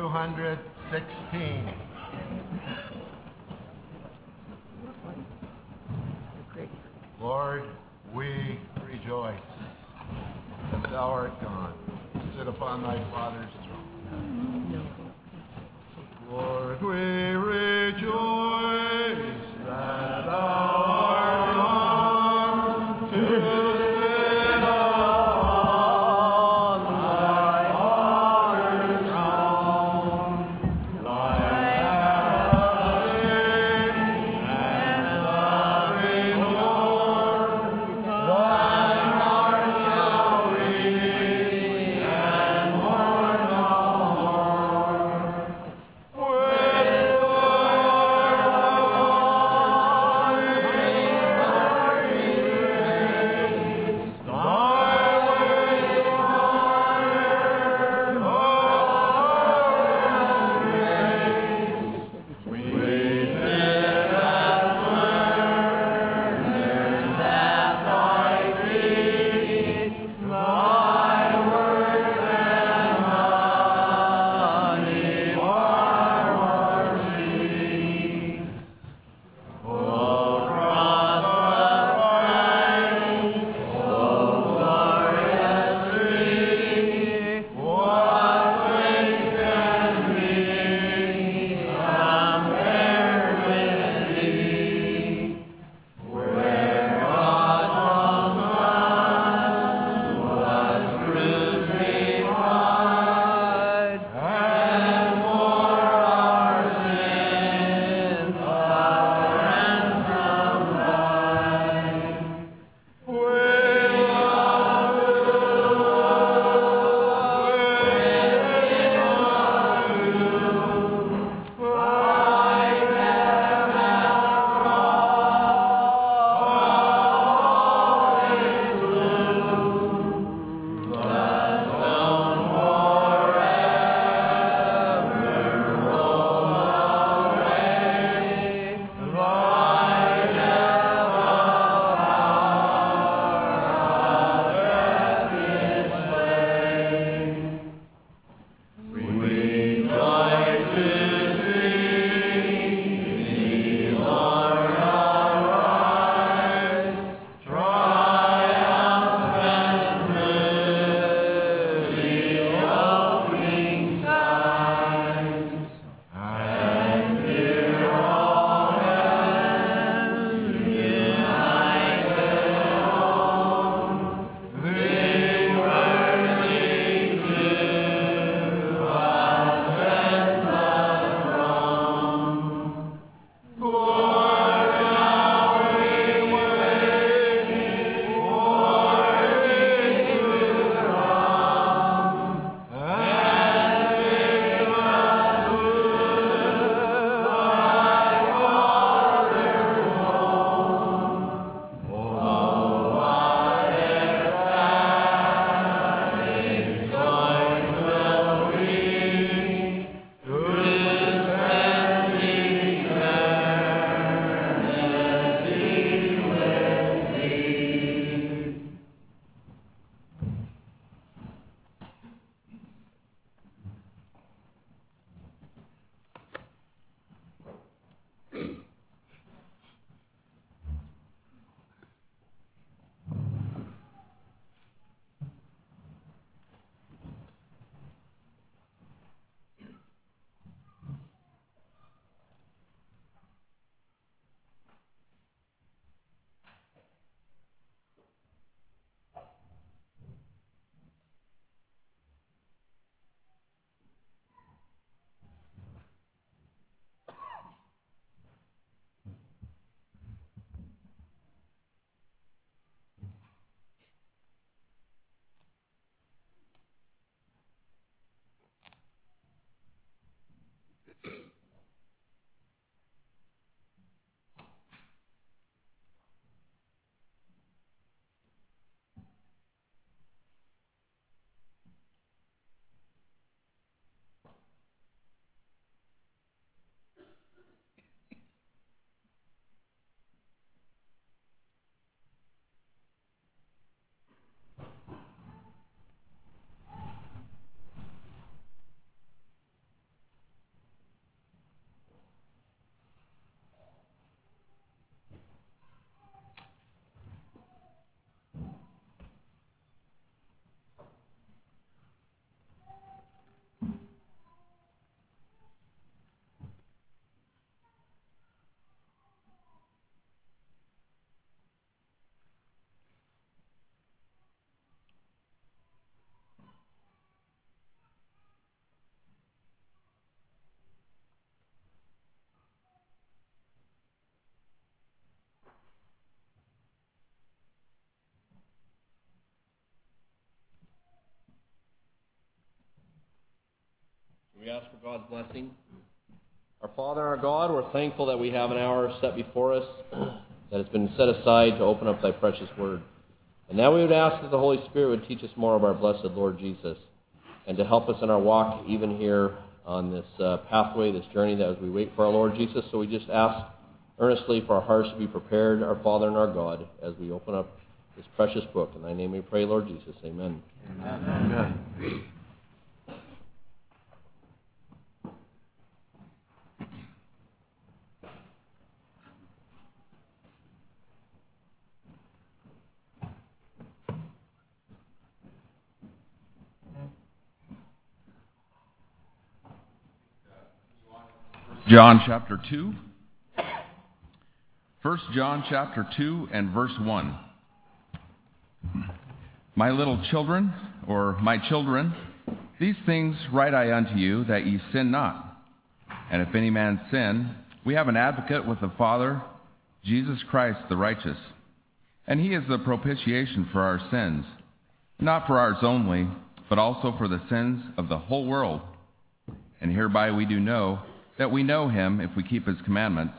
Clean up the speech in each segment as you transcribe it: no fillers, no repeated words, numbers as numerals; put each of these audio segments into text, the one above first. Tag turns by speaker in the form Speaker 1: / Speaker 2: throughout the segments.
Speaker 1: 216. Lord, we rejoice that thou art gone. Sit upon thy Father's throne. Lord, we rejoice that thou art gone to sit upon thy Father's throne. Thy heavenly and sovereign Lord, thine art shall be, and more than
Speaker 2: We ask for God's blessing. Our Father and our God, we're thankful that we have an hour set before us that has been set aside to open up thy precious word. And now we would ask that the Holy Spirit would teach us more of our blessed Lord Jesus and to help us in our walk even here on this pathway, this journey that as we wait for our Lord Jesus. So we just ask earnestly for our hearts to be prepared, our Father and our God, as we open up this precious book. In thy name we pray, Lord Jesus. Amen.
Speaker 1: Amen.
Speaker 2: Amen.
Speaker 3: John chapter 2. 1 John chapter 2 and verse 1. My little children, or my children, these things write I unto you, that ye sin not. And if any man sin, we have an advocate with the Father, Jesus Christ the righteous. And he is the propitiation for our sins, not for ours only, but also for the sins of the whole world. And hereby we do know that we know him if we keep his commandments.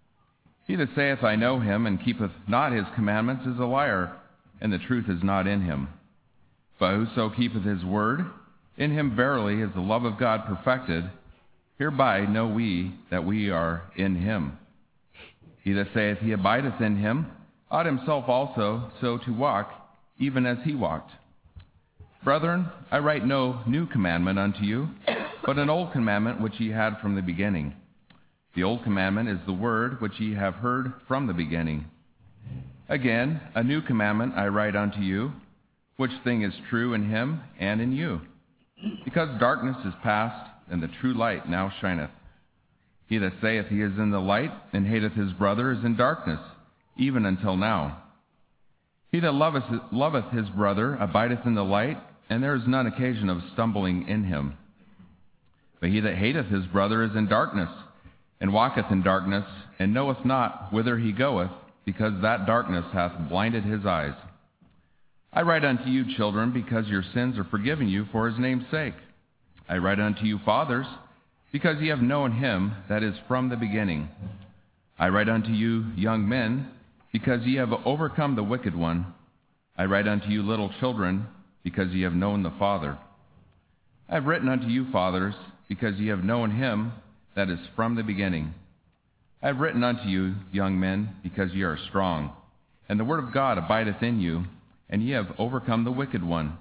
Speaker 3: He that saith, I know him, and keepeth not his commandments, is a liar, and the truth is not in him. But whoso keepeth his word, in him verily is the love of God perfected. Hereby know we that we are in him. He that saith he abideth in him, ought himself also so to walk, even as he walked. Brethren, I write no new commandment unto you, but an old commandment which ye had from the beginning. The old commandment is the word which ye have heard from the beginning. Again, a new commandment I write unto you, which thing is true in him and in you. Because darkness is past, and the true light now shineth. He that saith he is in the light, and hateth his brother, is in darkness, even until now. He that loveth his brother abideth in the light, and there is none occasion of stumbling in him. But he that hateth his brother is in darkness, and walketh in darkness, and knoweth not whither he goeth, because that darkness hath blinded his eyes. I write unto you, children, because your sins are forgiven you for his name's sake. I write unto you, fathers, because ye have known him that is from the beginning. I write unto you, young men, because ye have overcome the wicked one. I write unto you, little children, because ye have known the Father. I have written unto you, fathers, because ye have known him that is from the beginning. I have written unto you, young men, because ye are strong, and the word of God abideth in you, and ye have overcome the wicked one.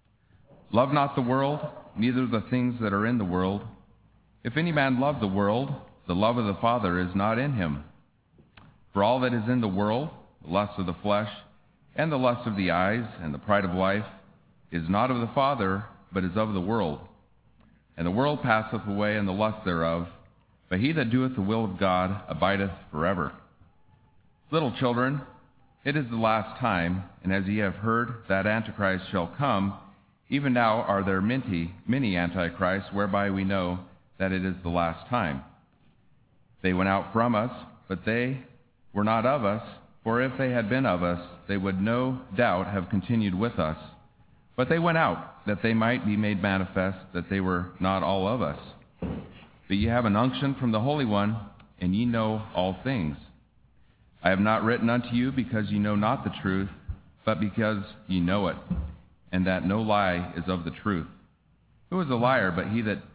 Speaker 3: Love not the world, neither the things that are in the world. If any man love the world, the love of the Father is not in him. For all that is in the world, the lust of the flesh, and the lust of the eyes, and the pride of life, is not of the Father, but is of the world. And the world passeth away, and the lust thereof, but he that doeth the will of God abideth forever. Little children, it is the last time, and as ye have heard that Antichrist shall come, even now are there many Antichrists, whereby we know that it is the last time. They went out from us, but they were not of us, for if they had been of us, they would no doubt have continued with us. But they went out, that they might be made manifest that they were not all of us. But ye have an unction from the Holy One, and ye know all things. I have not written unto you because ye know not the truth, but because ye know it, and that no lie is of the truth. Who is a liar but he that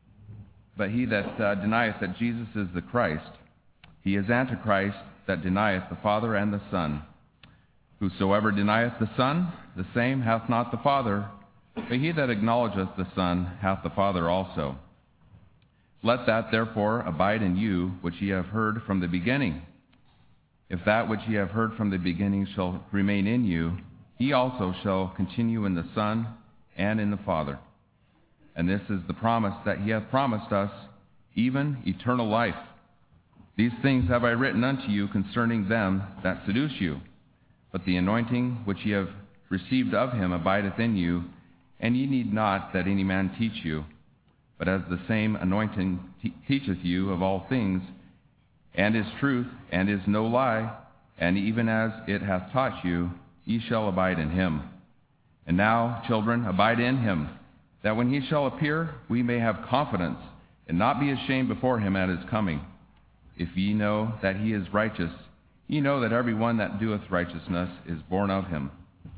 Speaker 3: denieth that Jesus is the Christ? He is Antichrist, that denieth the Father and the Son. Whosoever denieth the Son, the same hath not the Father, but he that acknowledgeth the Son hath the Father also. Let that therefore abide in you which ye have heard from the beginning. If that which ye have heard from the beginning shall remain in you, he also shall continue in the Son and in the Father. And this is the promise that he hath promised us, even eternal life. These things have I written unto you concerning them that seduce you. But the anointing which ye have received of him abideth in you, and ye need not that any man teach you. But as the same anointing teacheth you of all things, and is truth, and is no lie, and even as it hath taught you, ye shall abide in him. And now, children, abide in him, that when he shall appear, we may have confidence and not be ashamed before him at his coming. If ye know that he is righteous, ye know that every one that doeth righteousness is born of him.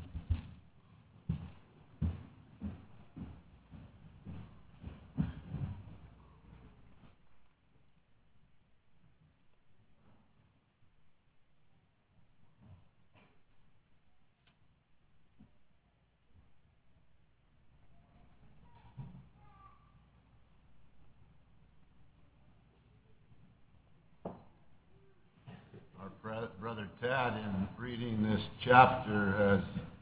Speaker 1: Brother Tad, in reading this chapter,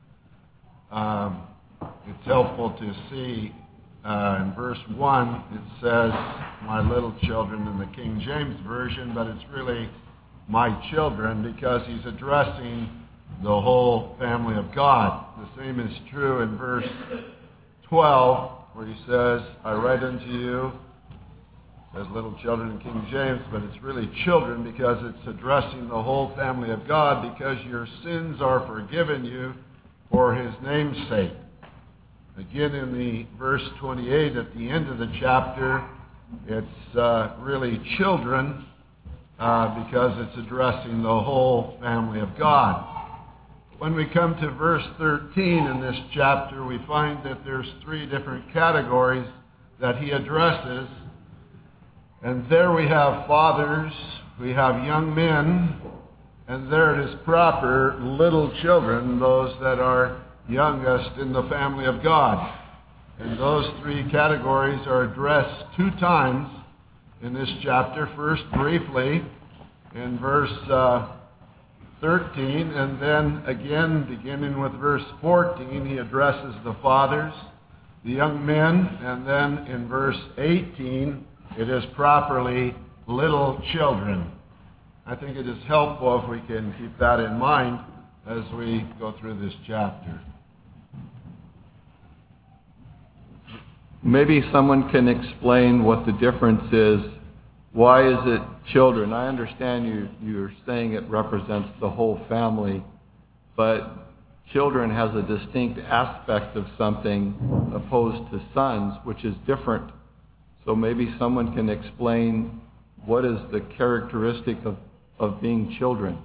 Speaker 1: it's helpful to see in verse 1, it says, my little children in the King James Version, but it's really my children because he's addressing the whole family of God. The same is true in verse 12, where he says, I write unto you, as little children in King James, but it's really children because it's addressing the whole family of God, because your sins are forgiven you for his name's sake. Again, in the verse 28 at the end of the chapter, it's really children because it's addressing the whole family of God. When we come to verse 13 in this chapter, we find that there's three different categories that he addresses. And there we have fathers, we have young men, and there it is proper, little children, those that are youngest in the family of God. And those three categories are addressed two times in this chapter. First, briefly, in verse 13, and then again, beginning with verse 14, he addresses the fathers, the young men, and then in verse 18, it is properly little children. I think it is helpful if we can keep that in mind as we go through this chapter.
Speaker 4: Maybe someone can explain what the difference is. Why is it children? I understand you're saying it represents the whole family, but children has a distinct aspect of something opposed to sons, which is different. So maybe someone can explain what is the characteristic of being children.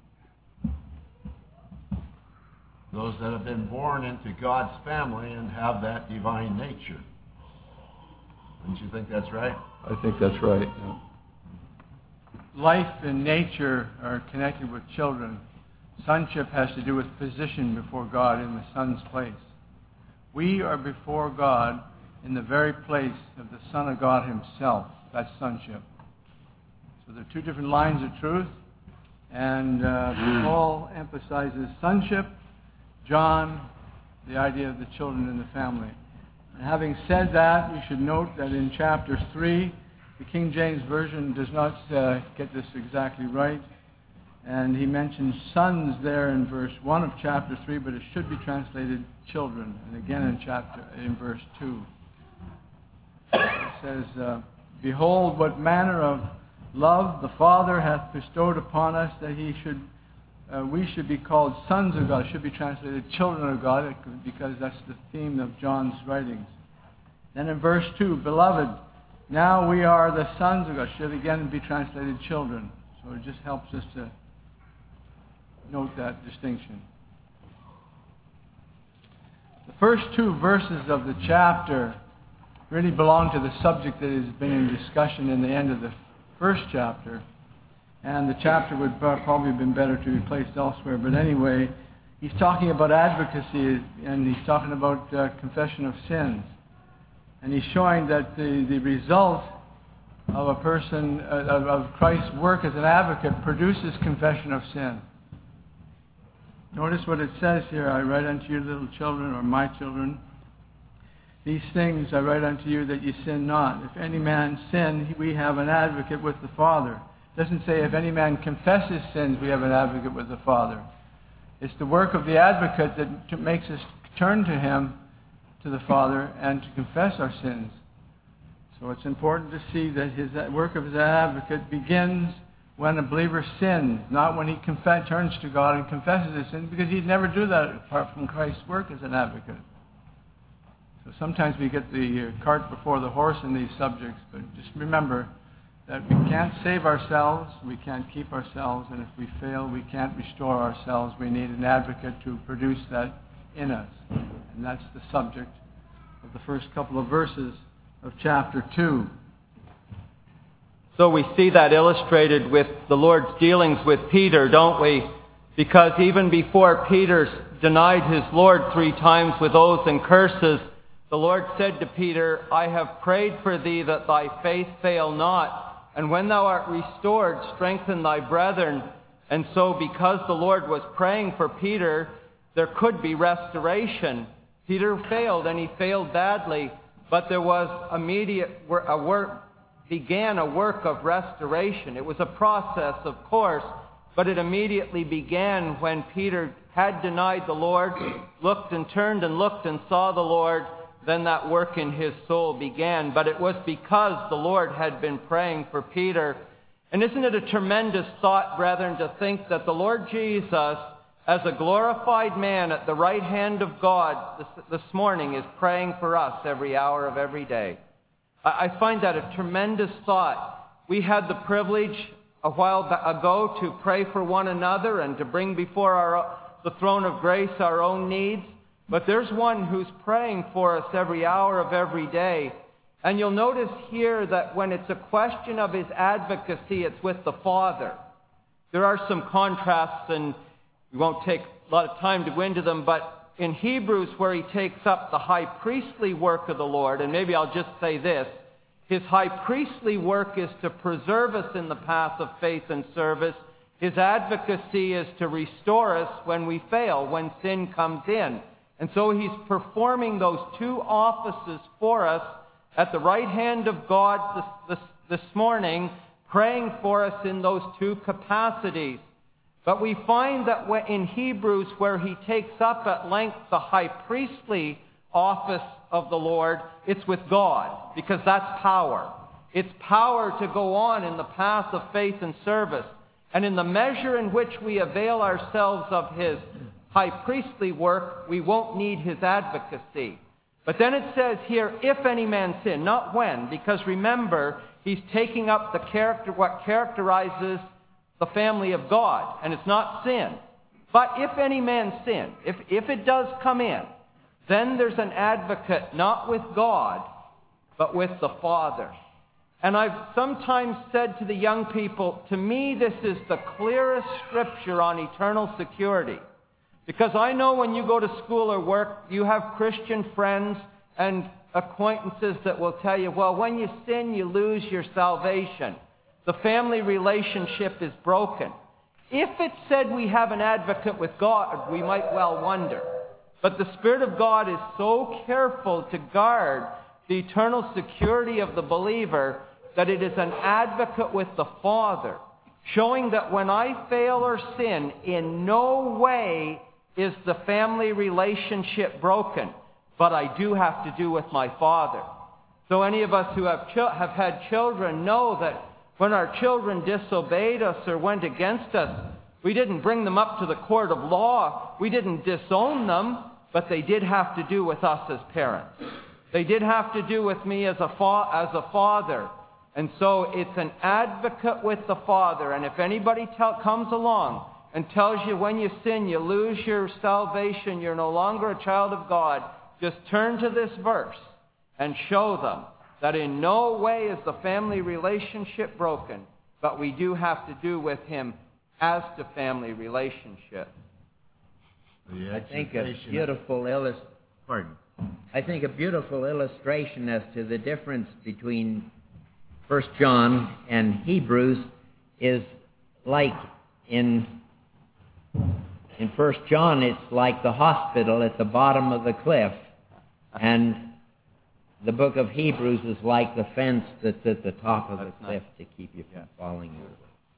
Speaker 1: Those that have been born into God's family and have that divine nature. Don't you think that's right?
Speaker 4: I think that's right. Yeah.
Speaker 5: Life and nature are connected with children. Sonship has to do with position before God in the Son's place. We are before God in the very place of the Son of God himself. That's sonship. So there are two different lines of truth, and Paul emphasizes sonship, John, the idea of the children in the family. And having said that, we should note that in chapter 3, the King James Version does not get this exactly right, and he mentions sons there in verse 1 of chapter 3, but it should be translated children, and again in verse 2. It says, behold, what manner of love the Father hath bestowed upon us, that we should be called sons of God. It should be translated children of God, because that's the theme of John's writings. Then in verse 2, beloved, now we are the sons of God. Should again be translated children. So it just helps us to note that distinction. The first two verses of the chapter really belong to the subject that has been in discussion in the end of the first chapter. And the chapter would probably have been better to be placed elsewhere. But anyway, he's talking about advocacy, and he's talking about confession of sins. And he's showing that the result of a person, of Christ's work as an advocate, produces confession of sin. Notice what it says here, I write unto you, little children, or my children, these things I write unto you, that ye sin not. If any man sin, we have an advocate with the Father. It doesn't say if any man confesses sins, we have an advocate with the Father. It's the work of the advocate that makes us turn to him, to the Father, and to confess our sins. So it's important to see that his work of his advocate begins when a believer sins, not when he turns to God and confesses his sins, because he'd never do that apart from Christ's work as an advocate. So So sometimes we get the cart before the horse in these subjects, but just remember that we can't save ourselves, we can't keep ourselves, and if we fail, we can't restore ourselves. We need an advocate to produce that in us. And that's the subject of the first couple of verses of chapter 2.
Speaker 6: So we see that illustrated with the Lord's dealings with Peter, don't we? Because even before Peter denied his Lord 3 times with oaths and curses, the Lord said to Peter, I have prayed for thee that thy faith fail not. And when thou art restored, strengthen thy brethren. And so because the Lord was praying for Peter, there could be restoration. Peter failed, and he failed badly. But there was began a work of restoration. It was a process, of course, but it immediately began when Peter had denied the Lord, looked and turned and looked and saw the Lord. Then that work in his soul began. But it was because the Lord had been praying for Peter. And isn't it a tremendous thought, brethren, to think that the Lord Jesus, as a glorified man at the right hand of God this morning, is praying for us every hour of every day? I find that a tremendous thought. We had the privilege a while ago to pray for one another and to bring before the throne of grace our own needs. But there's one who's praying for us every hour of every day. And you'll notice here that when it's a question of his advocacy, it's with the Father. There are some contrasts, and we won't take a lot of time to go into them, but in Hebrews, where he takes up the high priestly work of the Lord, and maybe I'll just say this, his high priestly work is to preserve us in the path of faith and service. His advocacy is to restore us when we fail, when sin comes in. And so he's performing those 2 offices for us at the right hand of God this morning, praying for us in those 2 capacities. But we find that in Hebrews, where he takes up at length the high priestly office of the Lord, it's with God, because that's power. It's power to go on in the path of faith and service. And in the measure in which we avail ourselves of his high priestly work, we won't need his advocacy. But then it says here, if any man sin, not when, because remember, he's taking up what characterizes the family of God, and it's not sin. But if any man sin, if it does come in, then there's an advocate, not with God, but with the Father. And I've sometimes said to the young people, to me this is the clearest scripture on eternal security. Because I know when you go to school or work, you have Christian friends and acquaintances that will tell you, well, when you sin, you lose your salvation. The family relationship is broken. If it said we have an advocate with God, we might well wonder. But the Spirit of God is so careful to guard the eternal security of the believer that it is an advocate with the Father, showing that when I fail or sin, in no way is the family relationship broken, but I do have to do with my Father. So any of us who have had children know that when our children disobeyed us or went against us, we didn't bring them up to the court of law. We didn't disown them, but they did have to do with us as parents. They did have to do with me as a father. And so it's an advocate with the Father. And if anybody comes along and tells you when you sin, you lose your salvation, you're no longer a child of God, just turn to this verse and show them that in no way is the family relationship broken, but we do have to do with him as to family relationship.
Speaker 7: I think a beautiful illustration as to the difference between 1 John and Hebrews is like in 1 John, it's like the hospital at the bottom of the cliff. And the book of Hebrews is like the fence that's at the top of the cliff to keep you from falling over.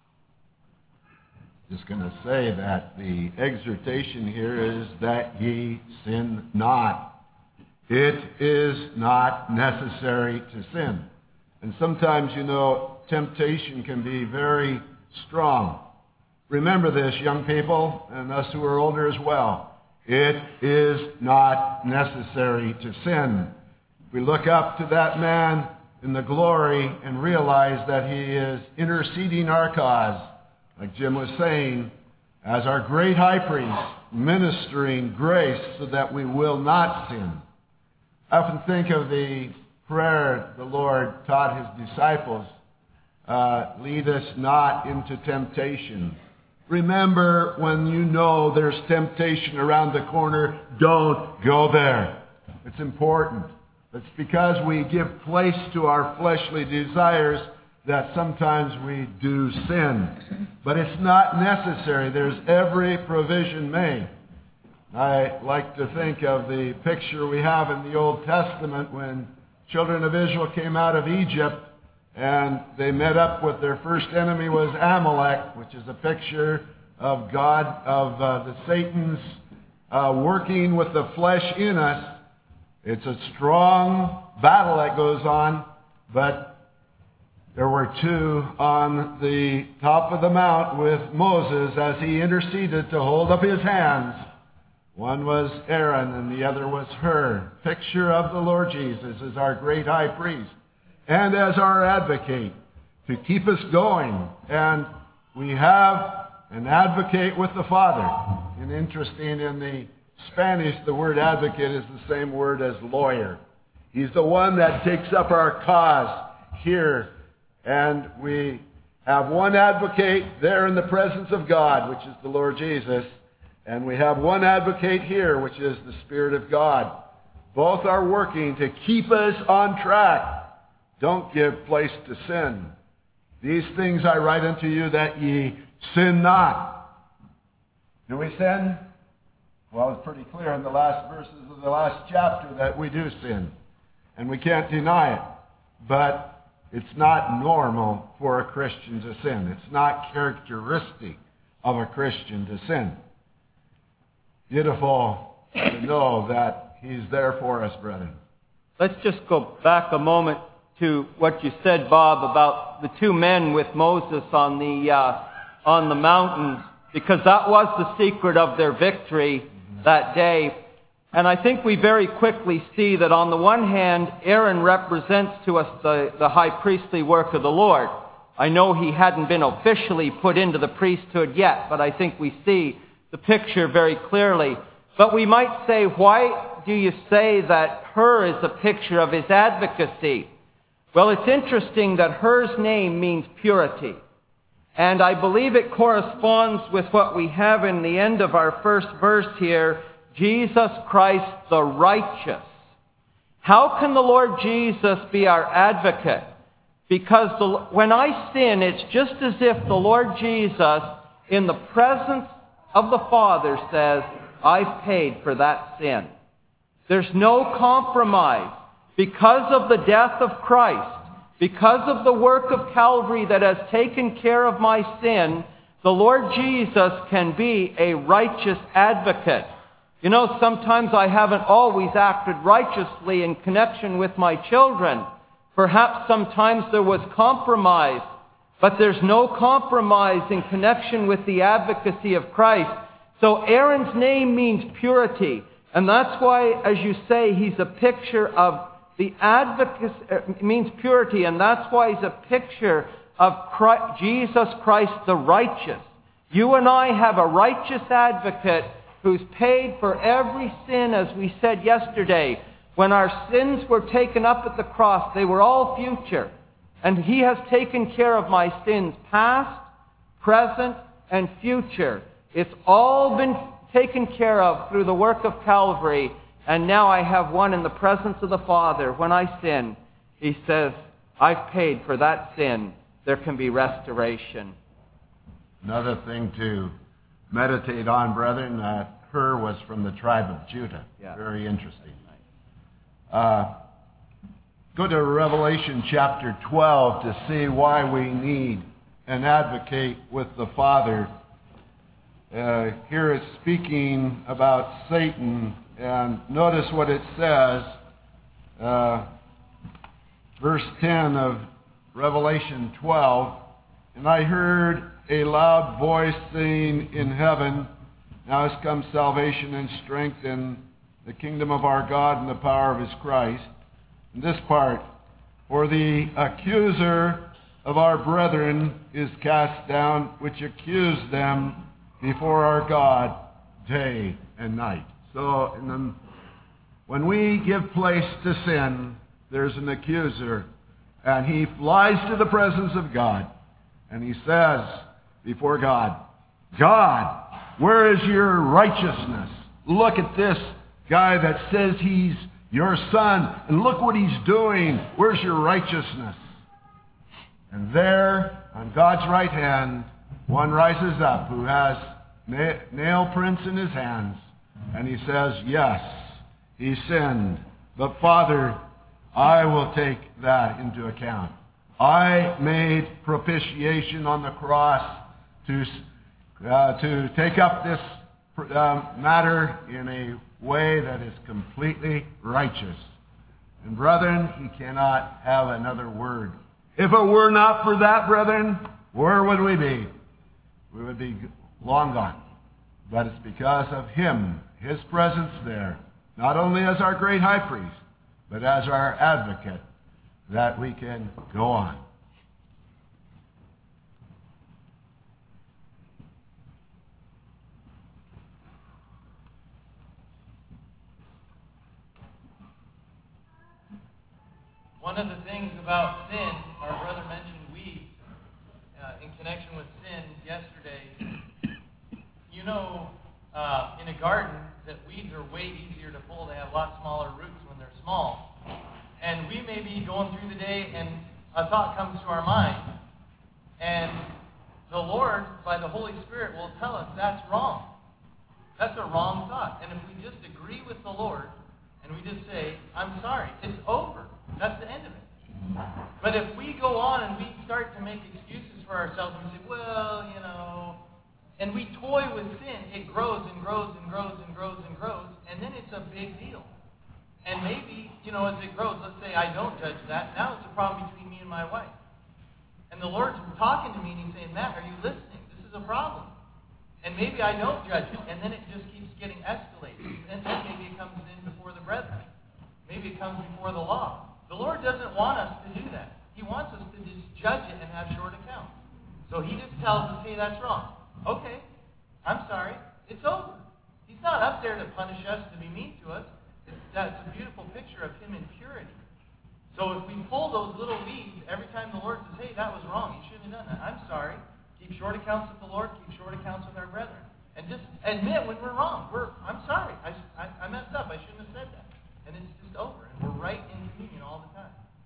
Speaker 1: Just going to say that the exhortation here is that ye sin not. It is not necessary to sin. And sometimes, temptation can be very strong. Remember this, young people, and us who are older as well. It is not necessary to sin. We look up to that man in the glory and realize that he is interceding our cause, like Jim was saying, as our great high priest, ministering grace so that we will not sin. I often think of the prayer the Lord taught his disciples, lead us not into temptation. Remember, when you know there's temptation around the corner, don't go there. It's important. It's because we give place to our fleshly desires that sometimes we do sin. But it's not necessary. There's every provision made. I like to think of the picture we have in the Old Testament when children of Israel came out of Egypt and they met up with their first enemy was Amalek, which is a picture of God, of the Satan's working with the flesh in us. It's a strong battle that goes on, but there were two on the top of the mount with Moses as he interceded to hold up his hands. One was Aaron and the other was Hur. Picture of the Lord Jesus as our great high priest and as our advocate to keep us going. And we have an advocate with the Father. And interesting, in the Spanish, the word advocate is the same word as lawyer. He's the one that takes up our cause here. And we have one advocate there in the presence of God, which is the Lord Jesus. And we have one advocate here, which is the Spirit of God. Both are working to keep us on track. Don't give place to sin. These things I write unto you that ye sin not. Do we sin? Well, it's pretty clear in the last verses of the last chapter that we do sin. And we can't deny it. But it's not normal for a Christian to sin. It's not characteristic of a Christian to sin. Beautiful to know that he's there for us, brethren.
Speaker 6: Let's just go back a moment to what you said, Bob, about the two men with Moses on the mountain, because that was the secret of their victory that day. And I think we very quickly see that on the one hand, Aaron represents to us the high priestly work of the Lord. I know he hadn't been officially put into the priesthood yet, but I think we see the picture very clearly. But we might say, why do you say that Hur is a picture of his advocacy? Well, it's interesting that Hur's name means purity. And I believe it corresponds with what we have in the end of our first verse here, Jesus Christ the righteous. How can the Lord Jesus be our advocate? Because when I sin, it's just as if the Lord Jesus, in the presence of the Father, says, I've paid for that sin. There's no compromise. Because of the death of Christ, because of the work of Calvary that has taken care of my sin, the Lord Jesus can be a righteous advocate. You know, sometimes I haven't always acted righteously in connection with my children. Perhaps sometimes there was compromise, but there's no compromise in connection with the advocacy of Christ. So Aaron's name means purity, and that's why, as you say, he's a picture of the advocacy, means purity, and that's why he's a picture of Christ, Jesus Christ the righteous. You and I have a righteous advocate who's paid for every sin, as we said yesterday. When our sins were taken up at the cross, they were all future. And he has taken care of my sins, past, present, and future. It's all been taken care of through the work of Calvary. And now I have one in the presence of the Father. When I sin, he says, I've paid for that sin. There can be restoration.
Speaker 1: Another thing to meditate on, brethren, Hur was from the tribe of Judah. Yeah. Very interesting. Go to Revelation chapter 12 to see why we need an advocate with the Father. Here it's speaking about Satan. And notice what it says, verse 10 of Revelation 12. And I heard a loud voice saying in heaven, now has come salvation and strength in the kingdom of our God and the power of his Christ. this part, for the accuser of our brethren is cast down, which accused them before our God day and night. So when we give place to sin, there's an accuser, and he flies to the presence of God, and he says before God, God, where is your righteousness? Look at this guy that says he's your son, and look what he's doing. Where's your righteousness? And there, on God's right hand, one rises up who has nail prints in his hands, and he says, yes, he sinned, but Father, I will take that into account. I made propitiation on the cross to take up this matter in a way that is completely righteous. And brethren, he cannot have another word. If it were not for that, brethren, where would we be? We would be long gone. But it's because of him, his presence there, not only as our great high priest, but as our advocate, that we can go on.
Speaker 8: One of the things about sin, our brother mentioned weeds in connection with sin yesterday. You know, in a garden, that weeds are way easier to pull. They have a lot smaller roots when they're small. And we may be going through the day and a thought comes to our mind. And the Lord, by the Holy Spirit, will tell us that's wrong. That's a wrong thought. And if we just agree with the Lord and we just say, I'm sorry, it's over. That's the end of it. But if we go on and we start to make excuses for ourselves and we say, well, you know, and we toy with sin, it grows and grows and grows and grows and grows, and then it's a big deal. And maybe, you know, as it grows, let's say I don't judge that. Now it's a problem between me and my wife. And the Lord's talking to me and he's saying, Matt, are you listening? This is a problem. And maybe I don't judge it, and then it just keeps getting escalated. And then maybe it comes in before the brethren. Maybe it comes before the law. The Lord doesn't want us to do that. He wants us to just judge it and have short accounts. So he just tells us, hey, that's wrong. Okay, I'm sorry. It's over. He's not up there to punish us, to be mean to us. That's a beautiful picture of him in purity. So if we pull those little weeds every time the Lord says, hey, that was wrong. You shouldn't have done that. I'm sorry. Keep short accounts with the Lord. Keep short accounts with our brethren. And just admit when we're wrong. I'm sorry. I messed up. I shouldn't have said that. And it's just over. And we're right in communion all the time.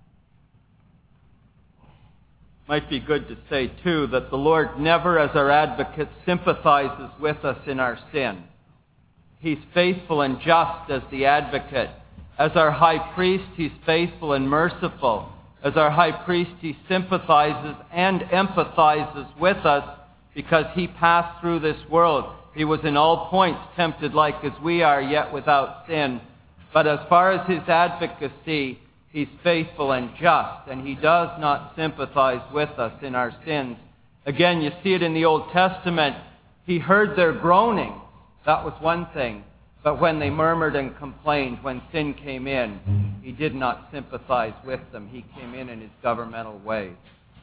Speaker 6: Might be good to say, too, that the Lord never, as our advocate, sympathizes with us in our sin. He's faithful and just as the advocate. As our high priest, he's faithful and merciful. As our high priest, he sympathizes and empathizes with us because he passed through this world. He was in all points tempted like as we are, yet without sin. But as far as his advocacy, he's faithful and just, and he does not sympathize with us in our sins. Again, you see it in the Old Testament. He heard their groanings. That was one thing. But when they murmured and complained, when sin came in, he did not sympathize with them. He came in his governmental ways.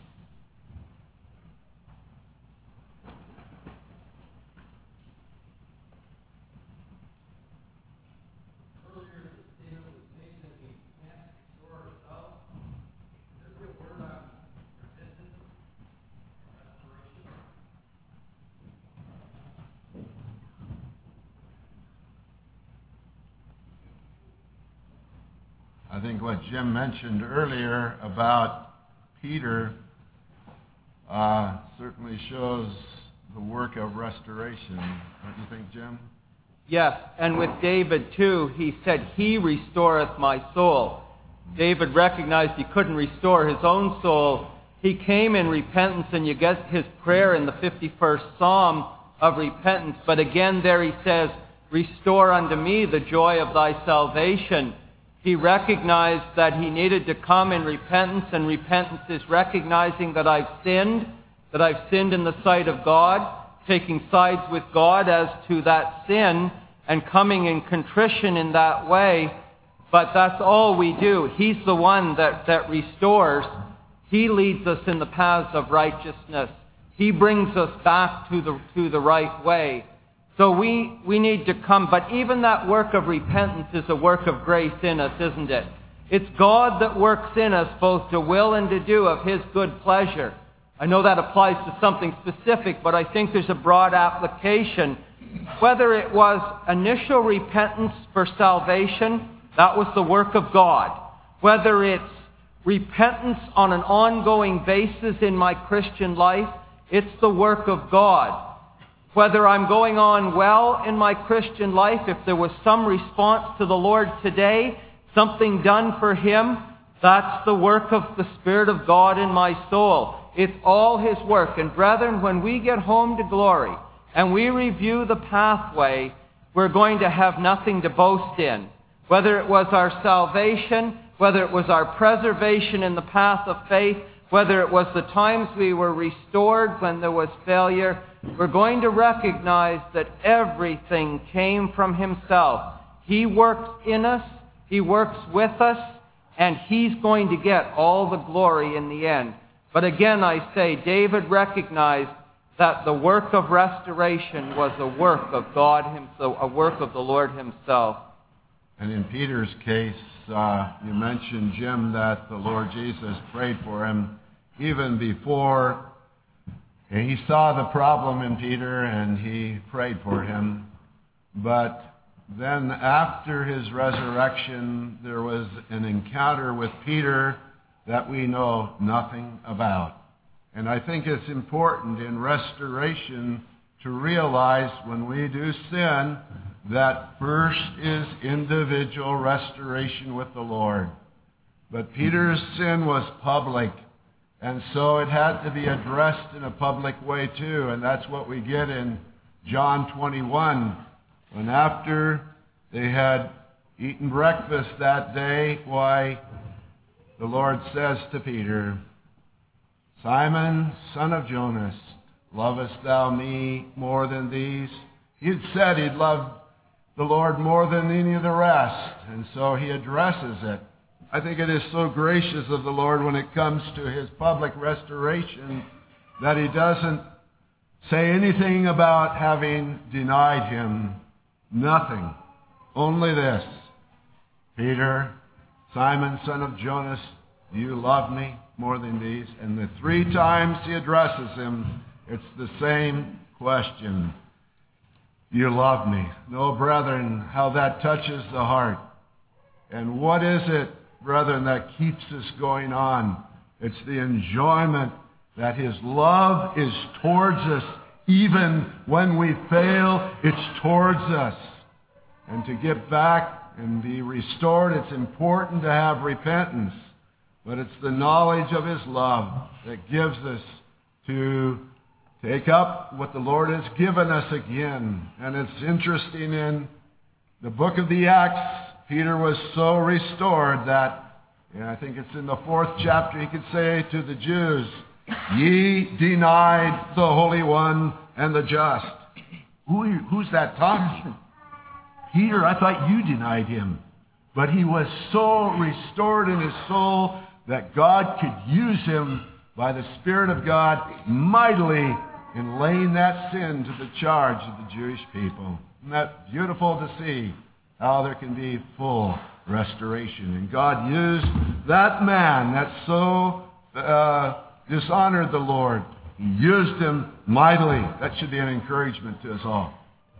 Speaker 1: I think what Jim mentioned earlier about Peter certainly shows the work of restoration. Don't you think, Jim?
Speaker 6: Yes, and with David too, he said, he restoreth my soul. David recognized he couldn't restore his own soul. He came in repentance, and you get his prayer in the 51st Psalm of repentance. But again there he says, restore unto me the joy of thy salvation. He recognized that he needed to come in repentance, and repentance is recognizing that I've sinned in the sight of God, taking sides with God as to that sin, and coming in contrition in that way, but that's all we do. He's the one that restores. He leads us in the paths of righteousness. He brings us back to the right way. So we need to come. But even that work of repentance is a work of grace in us, isn't it? It's God that works in us both to will and to do of His good pleasure. I know that applies to something specific, but I think there's a broad application. Whether it was initial repentance for salvation, that was the work of God. Whether it's repentance on an ongoing basis in my Christian life, it's the work of God. Whether I'm going on well in my Christian life, if there was some response to the Lord today, something done for Him, that's the work of the Spirit of God in my soul. It's all His work. And brethren, when we get home to glory and we review the pathway, we're going to have nothing to boast in. Whether it was our salvation, whether it was our preservation in the path of faith, whether it was the times we were restored when there was failure, we're going to recognize that everything came from Himself. He works in us, He works with us, and He's going to get all the glory in the end. But again, I say, David recognized that the work of restoration was a work of God Himself, a work of the Lord Himself.
Speaker 1: And in Peter's case, you mentioned, Jim, that the Lord Jesus prayed for him even before he saw the problem in Peter, and He prayed for him. But then after His resurrection, there was an encounter with Peter that we know nothing about. And I think it's important in restoration to realize when we do sin that first is individual restoration with the Lord. But Peter's sin was public, and so it had to be addressed in a public way too. And that's what we get in John 21. When after they had eaten breakfast that day, why, the Lord says to Peter, "Simon, son of Jonas, lovest thou me more than these?" He had said he'd loved the Lord more than any of the rest, and so he addresses it. I think it is so gracious of the Lord when it comes to His public restoration that He doesn't say anything about having denied Him. Nothing. Only this: "Peter, Simon, son of Jonas, do you love me more than these?" And the 3 times He addresses him, it's the same question. You love me. No, brethren, how that touches the heart. And what is it, brethren, that keeps us going on? It's the enjoyment that His love is towards us. Even when we fail, it's towards us. And to get back and be restored, it's important to have repentance. But it's the knowledge of His love that gives us to take up what the Lord has given us again. And it's interesting, in the book of the Acts, Peter was so restored that, I think it's in the 4th chapter, he could say to the Jews, "Ye denied the Holy One and the just." Who's that talking? Peter, I thought you denied Him. But he was so restored in his soul that God could use him by the Spirit of God mightily in laying that sin to the charge of the Jewish people. Isn't that beautiful to see how there can be full restoration? And God used that man that so dishonored the Lord. He used him mightily. That should be an encouragement to us all.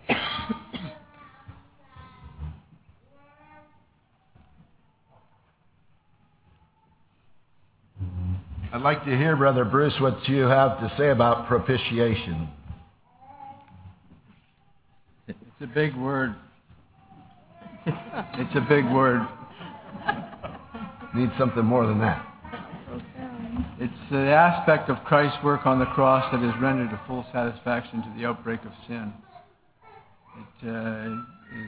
Speaker 1: I'd like to hear, Brother Bruce, what you have to say about propitiation.
Speaker 5: It's a big word. It's a big word.
Speaker 1: Needs something more than that.
Speaker 5: It's the aspect of Christ's work on the cross that has rendered a full satisfaction to the outbreak of sin. It is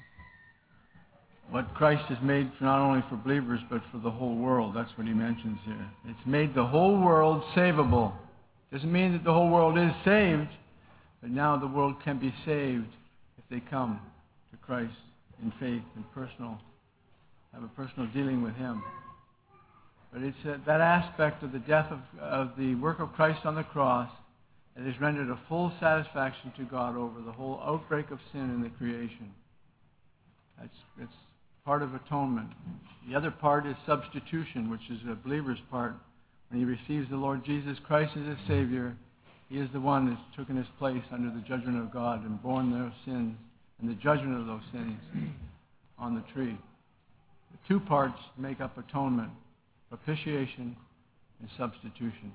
Speaker 5: what Christ has made not only for believers but for the whole world. That's what he mentions here. It's made the whole world savable. Doesn't mean that the whole world is saved, but now the world can be saved if they come to Christ in faith and personal have a personal dealing with him. But it's that aspect of the death of the work of Christ on the cross that has rendered a full satisfaction to God over the whole outbreak of sin in the creation. It's part of atonement. The other part is substitution, which is a believer's part. When he receives the Lord Jesus Christ as his Savior, he is the one that's taken his place under the judgment of God and borne those sins and the judgment of those sins on the tree. The two parts make up atonement: propitiation and substitution.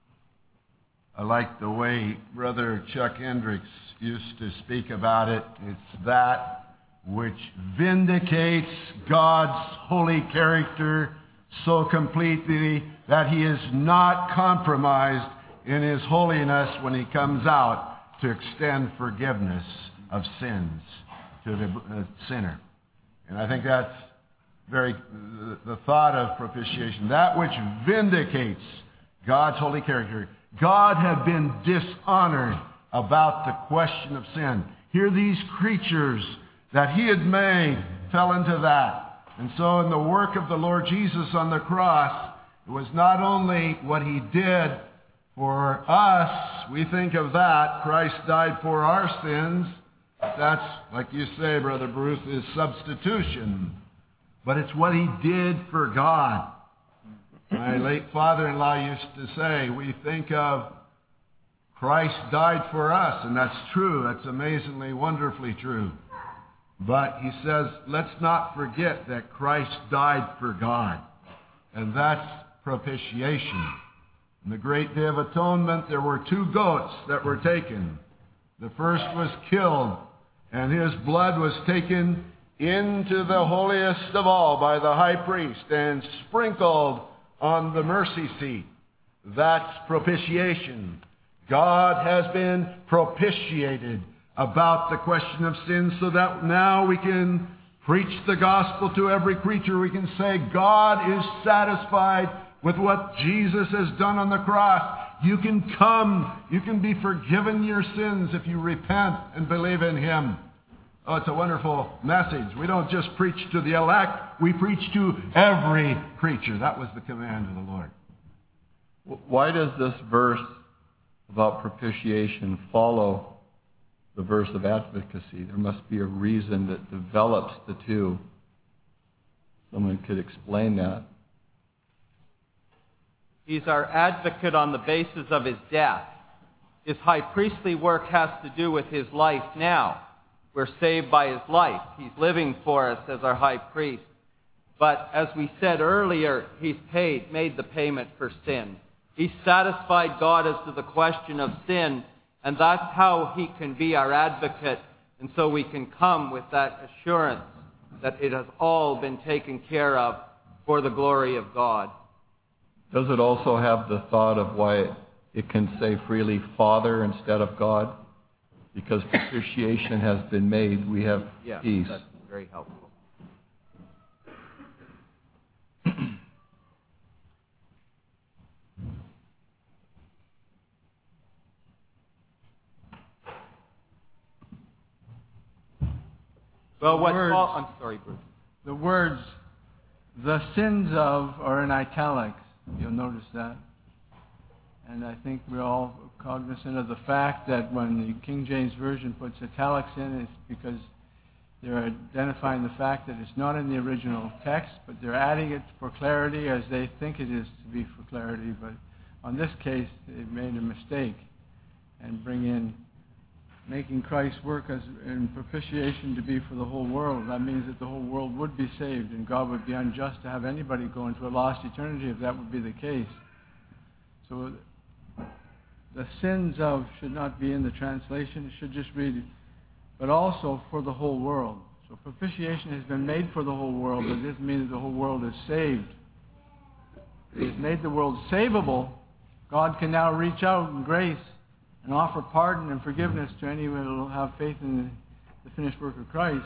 Speaker 1: I like the way Brother Chuck Hendricks used to speak about it. It's that which vindicates God's holy character so completely that he is not compromised in his holiness when he comes out to extend forgiveness of sins to the sinner. And I think that's the thought of propitiation, that which vindicates God's holy character. God had been dishonored about the question of sin. Here these creatures that he had made fell into that. And so in the work of the Lord Jesus on the cross, it was not only what he did for us, we think of that, Christ died for our sins. That's, like you say, Brother Bruce, is substitution. But it's what he did for God. My late father-in-law used to say, we think of Christ died for us, and that's true. That's amazingly, wonderfully true. But he says, let's not forget that Christ died for God. And that's propitiation. On the great day of atonement, there were 2 goats that were taken. The first was killed, and his blood was taken into the holiest of all by the high priest and sprinkled on the mercy seat. That's propitiation. God has been propitiated about the question of sin so that now we can preach the gospel to every creature. We can say God is satisfied with what Jesus has done on the cross. You can come. You can be forgiven your sins if you repent and believe in him. Oh, it's a wonderful message. We don't just preach to the elect. We preach to every creature. That was the command of the Lord.
Speaker 4: Why does this verse about propitiation follow the verse of advocacy? There must be a reason that develops the two. Someone could explain that.
Speaker 6: He's our advocate on the basis of his death. His high priestly work has to do with his life now. We're saved by his life. He's living for us as our high priest. But as we said earlier, he's made the payment for sin. He's satisfied God as to the question of sin, and that's how he can be our advocate. And so we can come with that assurance that it has all been taken care of for the glory of God.
Speaker 4: Does it also have the thought of why it can say freely Father instead of God? Because propitiation has been made, we have peace.
Speaker 6: That's very helpful. Well, I'm sorry, Bruce.
Speaker 5: The words, the sins of, are in italics. You'll notice that. And I think we're all cognizant of the fact that when the King James Version puts italics in, it's because they're identifying the fact that it's not in the original text, but they're adding it for clarity as they think it is to be for clarity. But on this case, they made a mistake and bring in making Christ's work as in propitiation to be for the whole world. That means that the whole world would be saved, and God would be unjust to have anybody go into a lost eternity if that would be the case. So the sins of should not be in the translation. It should just read, but also for the whole world. So propitiation has been made for the whole world, but it doesn't mean that the whole world is saved. It has made the world savable. God can now reach out in grace and offer pardon and forgiveness to anyone who will have faith in the finished work of Christ.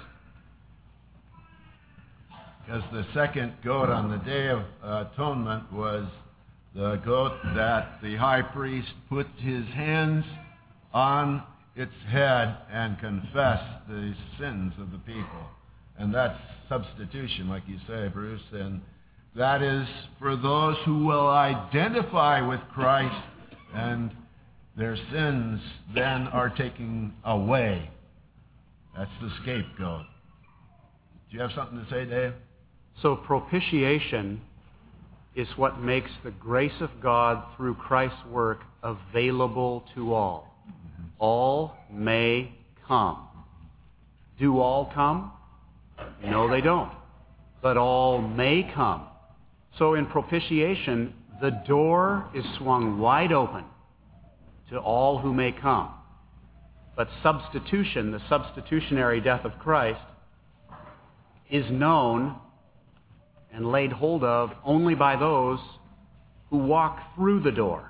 Speaker 1: Because the second goat on the Day of Atonement was the goat that the high priest put his hands on its head and confessed the sins of the people. And that's substitution, like you say, Bruce. And that is for those who will identify with Christ, and their sins then are taken away. That's the scapegoat. Do you have something to say, Dave?
Speaker 9: So propitiation is what makes the grace of God through Christ's work available to all. All may come. Do all come? No, they don't. But all may come. So in propitiation, the door is swung wide open to all who may come. But substitution, the substitutionary death of Christ, is known and laid hold of only by those who walk through the door.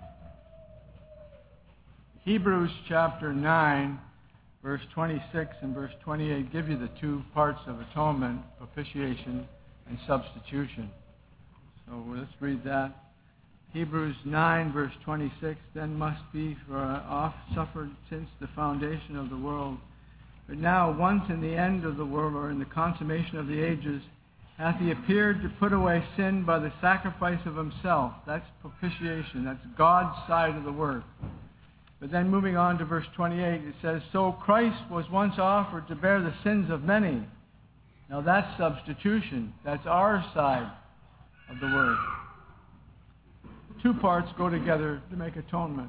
Speaker 5: Hebrews chapter 9, verse 26 and verse 28 give you the two parts of atonement, propitiation and substitution. So let's read that. Hebrews 9, verse 26, then must be for oft suffered since the foundation of the world. But now, once in the end of the world, or in the consummation of the ages, hath he appeared to put away sin by the sacrifice of himself. That's propitiation. That's God's side of the work. But then moving on to verse 28, it says, so Christ was once offered to bear the sins of many. Now that's substitution. That's our side of the work. Two parts go together to make atonement.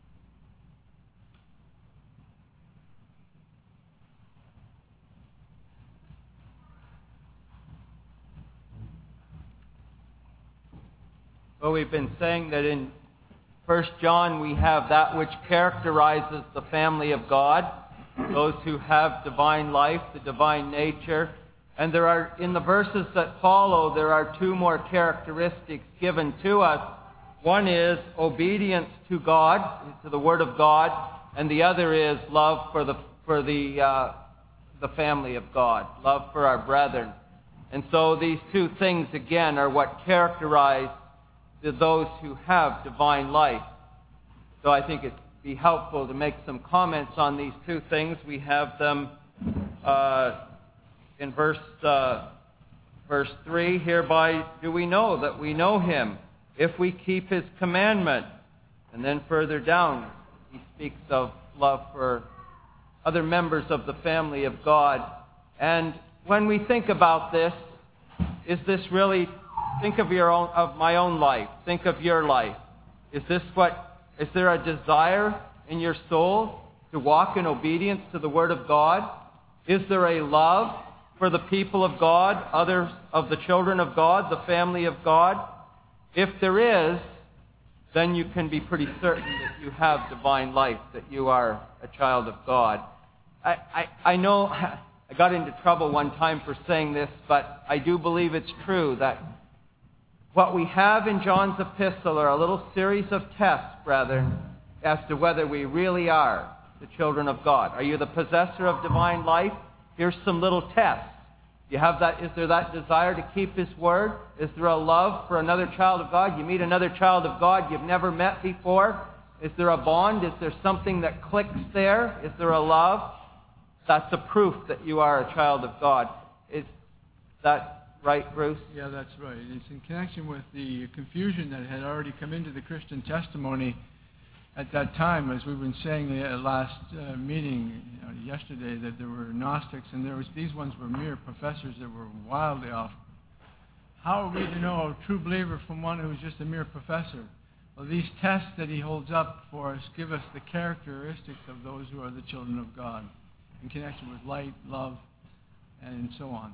Speaker 6: Well, we've been saying that in 1 John we have that which characterizes the family of God, those who have divine life, the divine nature. And there are, in the verses that follow, there are two more characteristics given to us. One is obedience to God, to the Word of God, and the other is love for the family of God, love for our brethren. And so these two things, again, are what characterize those who have divine life. So I think it'd be helpful to make some comments on these two things. We have them in verse 3. Hereby do we know that we know him, if we keep his commandments. And then further down, he speaks of love for other members of the family of God. And when we think about this, is this really, think of my own life, think of your life. Is there a desire in your soul to walk in obedience to the Word of God? Is there a love for the people of God, others of the children of God, the family of God? If there is, then you can be pretty certain that you have divine life, that you are a child of God. I know I got into trouble one time for saying this, but I do believe it's true that what we have in John's epistle are a little series of tests, brethren, as to whether we really are the children of God. Are you the possessor of divine life? Here's some little tests. You have that? Is there that desire to keep his word? Is there a love for another child of God? You meet another child of God you've never met before. Is there a bond? Is there something that clicks there? Is there a love? That's a proof that you are a child of God. Is that right, Bruce?
Speaker 5: Yeah, that's right. It's in connection with the confusion that had already come into the Christian testimony at that time, as we've been saying the last meeting yesterday, that there were Gnostics, and these ones were mere professors that were wildly off. How are we to know a true believer from one who's just a mere professor? Well, these tests that he holds up for us give us the characteristics of those who are the children of God, in connection with light, love, and so on.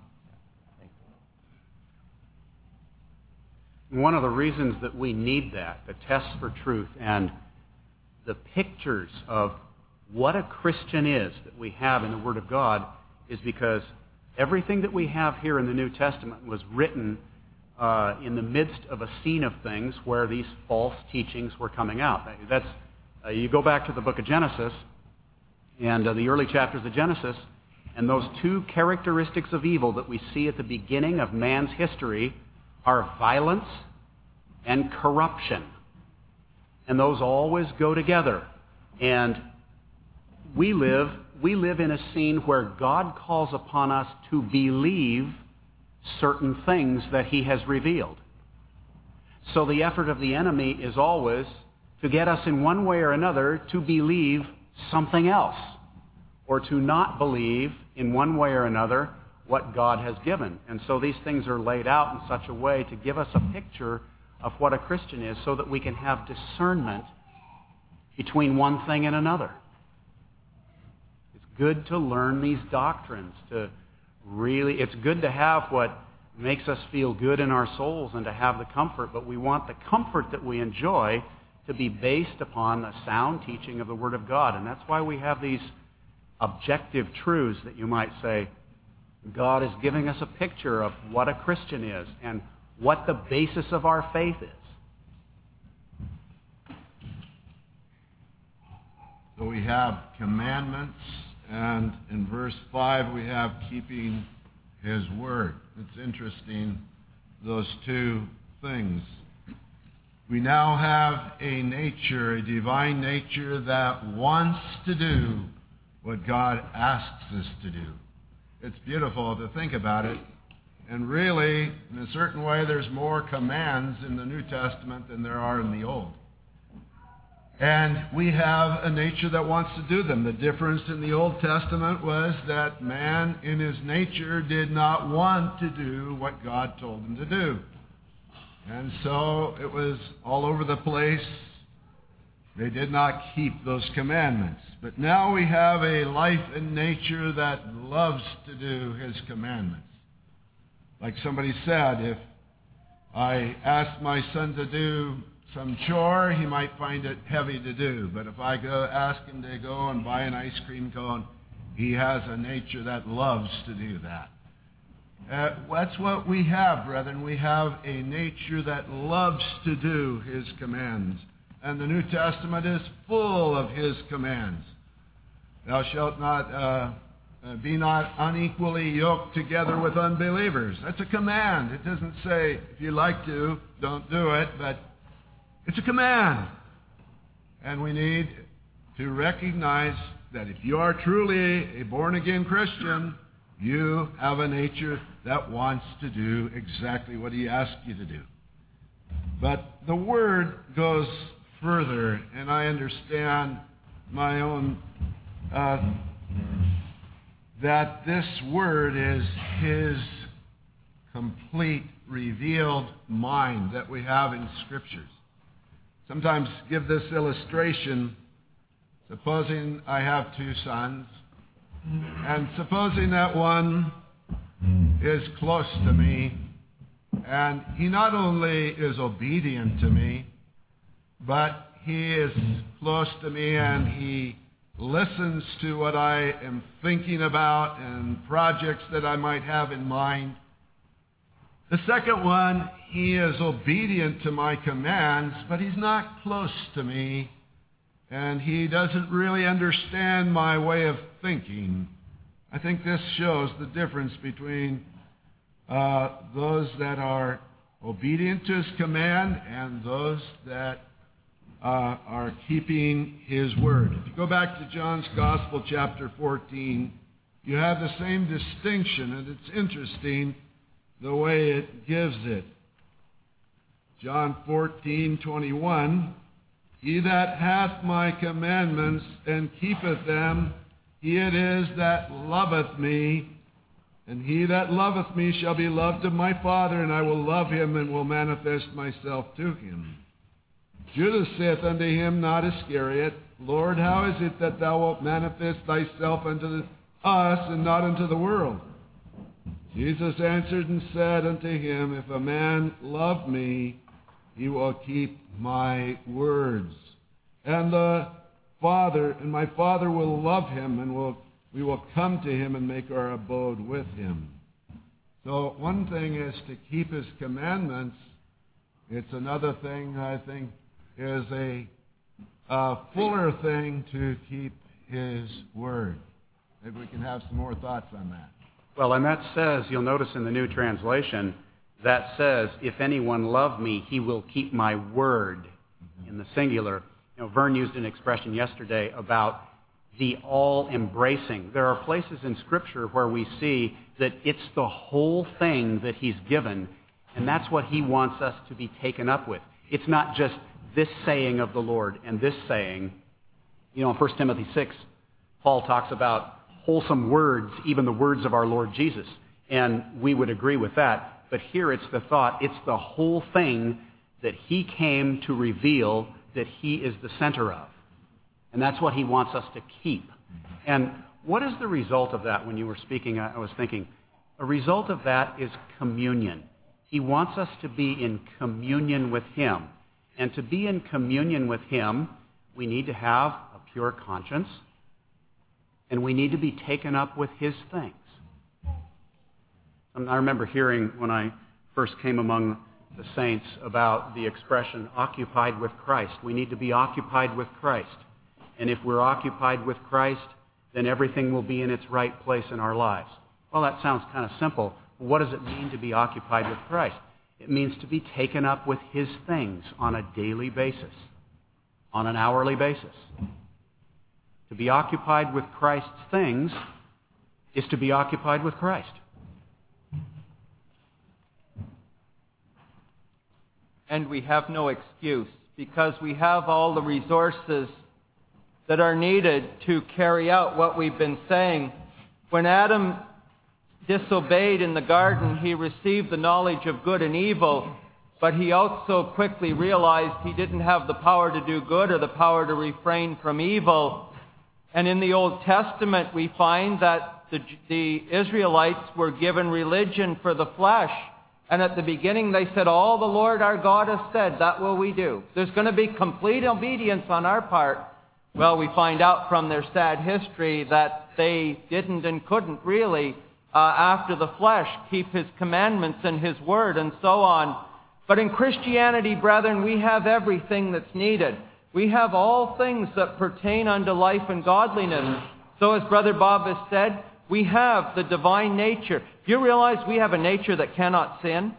Speaker 9: One of the reasons that we need that, the tests for truth and the pictures of what a Christian is that we have in the Word of God, is because everything that we have here in the New Testament was written in the midst of a scene of things where these false teachings were coming out. You go back to the book of Genesis and the early chapters of Genesis, and those two characteristics of evil that we see at the beginning of man's history are violence and corruption. And those always go together. And we live we live in a scene where God calls upon us to believe certain things that he has revealed. So the effort of the enemy is always to get us in one way or another to believe something else, or to not believe in one way or another what God has given. And so these things are laid out in such a way to give us a picture of what a Christian is, so that we can have discernment between one thing and another. It's good to learn these doctrines, it's good to have what makes us feel good in our souls and to have the comfort, but we want the comfort that we enjoy to be based upon the sound teaching of the Word of God. And that's why we have these objective truths that you might say, God is giving us a picture of what a Christian is and what the basis of our faith is.
Speaker 1: So we have commandments, and in verse 5 we have keeping his word. It's interesting, those two things. We now have a nature, a divine nature that wants to do what God asks us to do. It's beautiful to think about it. And really, in a certain way, there's more commands in the New Testament than there are in the Old. And we have a nature that wants to do them. The difference in the Old Testament was that man in his nature did not want to do what God told him to do. And so it was all over the place. They did not keep those commandments. But now we have a life and nature that loves to do his commandments. Like somebody said, if I ask my son to do some chore, he might find it heavy to do. But if I ask him to go and buy an ice cream cone, he has a nature that loves to do that. That's what we have, brethren. We have a nature that loves to do his commands. And the New Testament is full of his commands. Thou shalt not be not unequally yoked together with unbelievers. That's a command. It doesn't say, if you like to, don't do it, but it's a command. And we need to recognize that if you are truly a born-again Christian, you have a nature that wants to do exactly what he asked you to do. But the Word goes further, and I understand my own that this Word is his complete revealed mind that we have in Scriptures. Sometimes give this illustration. Supposing I have two sons, and supposing that one is close to me, and he not only is obedient to me, but he is close to me and he listens to what I am thinking about and projects that I might have in mind. The second one, he is obedient to my commands, but he's not close to me, and he doesn't really understand my way of thinking. I think this shows the difference between those that are obedient to his command and those that are keeping his word. If you go back to John's Gospel, chapter 14, you have the same distinction, and it's interesting the way it gives it. John 14:21, he that hath my commandments and keepeth them, he it is that loveth me, and he that loveth me shall be loved of my Father, and I will love him and will manifest myself to him. Judas saith unto him, not Iscariot, Lord, how is it that thou wilt manifest thyself unto us and not unto the world? Jesus answered and said unto him, if a man love me, he will keep my words. And my Father will love him, and we will come to him and make our abode with him. So one thing is to keep his commandments. It's another thing, I think, is a fuller thing to keep his word. Maybe we can have some more thoughts on that.
Speaker 9: Well, and that says, you'll notice in the New Translation, that says, if anyone love me, he will keep my word, in the singular. You know, Vern used an expression yesterday about the all-embracing. There are places in Scripture where we see that it's the whole thing that he's given, and that's what he wants us to be taken up with. It's not just this saying of the Lord and this saying. You know, in 1 Timothy 6, Paul talks about wholesome words, even the words of our Lord Jesus. And we would agree with that. But here it's the thought, it's the whole thing that he came to reveal that he is the center of. And that's what he wants us to keep. And what is the result of that? When you were speaking, I was thinking, a result of that is communion. He wants us to be in communion with him. And to be in communion with him, we need to have a pure conscience, and we need to be taken up with his things. I remember hearing when I first came among the saints about the expression, occupied with Christ. We need to be occupied with Christ. And if we're occupied with Christ, then everything will be in its right place in our lives. Well, that sounds kind of simple. What does it mean to be occupied with Christ? It means to be taken up with his things on a daily basis, on an hourly basis. To be occupied with Christ's things is to be occupied with Christ.
Speaker 6: And we have no excuse because we have all the resources that are needed to carry out what we've been saying. When Adam disobeyed in the garden, he received the knowledge of good and evil, but he also quickly realized he didn't have the power to do good or the power to refrain from evil. And in the Old Testament, we find that the Israelites were given religion for the flesh. And at the beginning, they said, all the Lord our God has said, that will we do. There's going to be complete obedience on our part. Well, we find out from their sad history that they didn't and couldn't really, after the flesh, keep his commandments and his word and so on. But in Christianity, brethren, we have everything that's needed. We have all things that pertain unto life and godliness. So as Brother Bob has said, we have the divine nature. Do you realize we have a nature that cannot sin?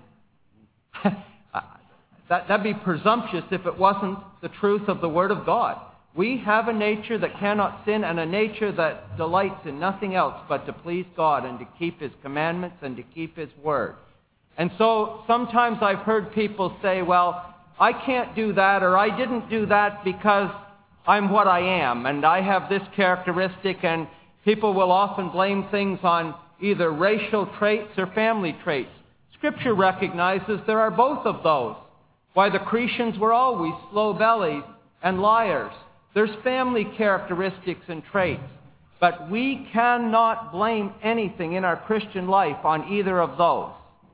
Speaker 6: That'd be presumptuous if it wasn't the truth of the Word of God. We have a nature that cannot sin and a nature that delights in nothing else but to please God and to keep his commandments and to keep his word. And so sometimes I've heard people say, well, I can't do that, or I didn't do that because I'm what I am and I have this characteristic, and people will often blame things on either racial traits or family traits. Scripture recognizes there are both of those. Why, the Cretans were always slow-bellied and liars. There's family characteristics and traits. But we cannot blame anything in our Christian life on either of those.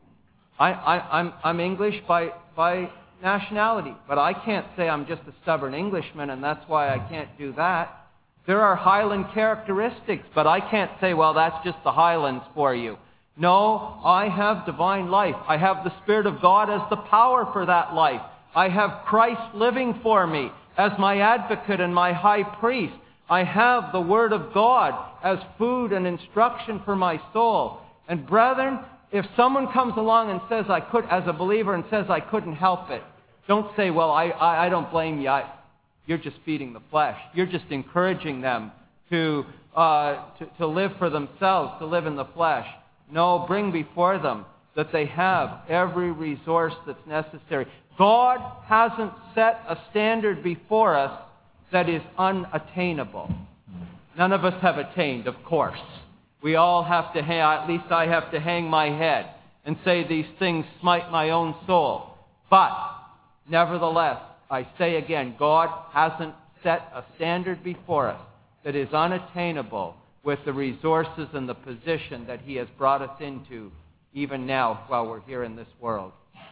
Speaker 6: I'm English by nationality, but I can't say I'm just a stubborn Englishman and that's why I can't do that. There are Highland characteristics, but I can't say, well, that's just the Highlands for you. No, I have divine life. I have the Spirit of God as the power for that life. I have Christ living for me as my advocate and my high priest. I have the Word of God as food and instruction for my soul. And brethren, if someone comes along and says I could, as a believer, and says I couldn't help it, don't say, well, I don't blame you. You're just feeding the flesh. You're just encouraging them to live for themselves, to live in the flesh. No, bring before them that they have every resource that's necessary. God hasn't set a standard before us that is unattainable. None of us have attained, of course. We all have to at least I have to hang my head and say these things smite my own soul. But, nevertheless, I say again, God hasn't set a standard before us that is unattainable with the resources and the position that he has brought us into even now while we're here in this world.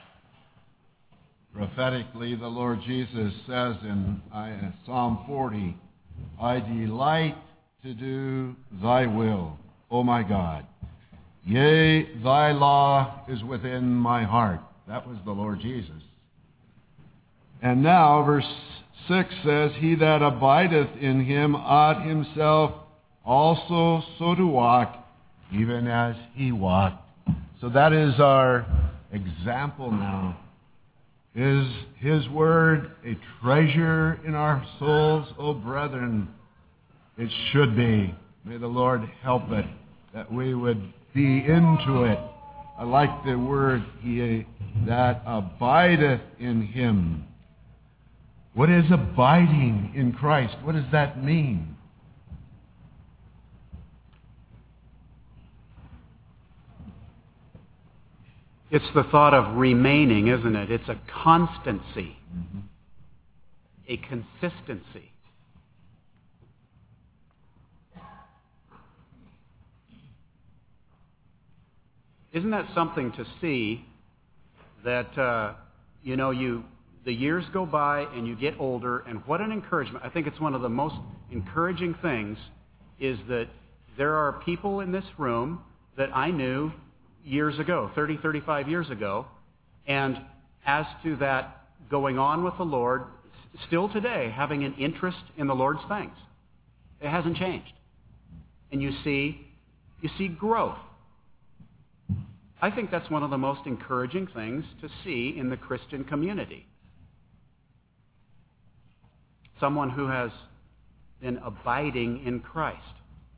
Speaker 1: Prophetically, the Lord Jesus says in Psalm 40, I delight to do thy will, O my God. Yea, thy law is within my heart. That was the Lord Jesus. And now, verse 6 says, he that abideth in him ought himself also so to walk, even as he walked. So that is our example now. Is his word a treasure in our souls? Oh, brethren, it should be. May the Lord help it, that we would be into it. I like the word, he that abideth in him. What is abiding in Christ? What does that mean?
Speaker 9: It's the thought of remaining, isn't it? It's a constancy, a consistency. Isn't that something to see that, the years go by and you get older, and what an encouragement. I think it's one of the most encouraging things is that there are people in this room that I knew years ago, 30, 35 years ago, and as to that going on with the Lord, still today having an interest in the Lord's things. It hasn't changed. And you see growth. I think that's one of the most encouraging things to see in the Christian community. Someone who has been abiding in Christ.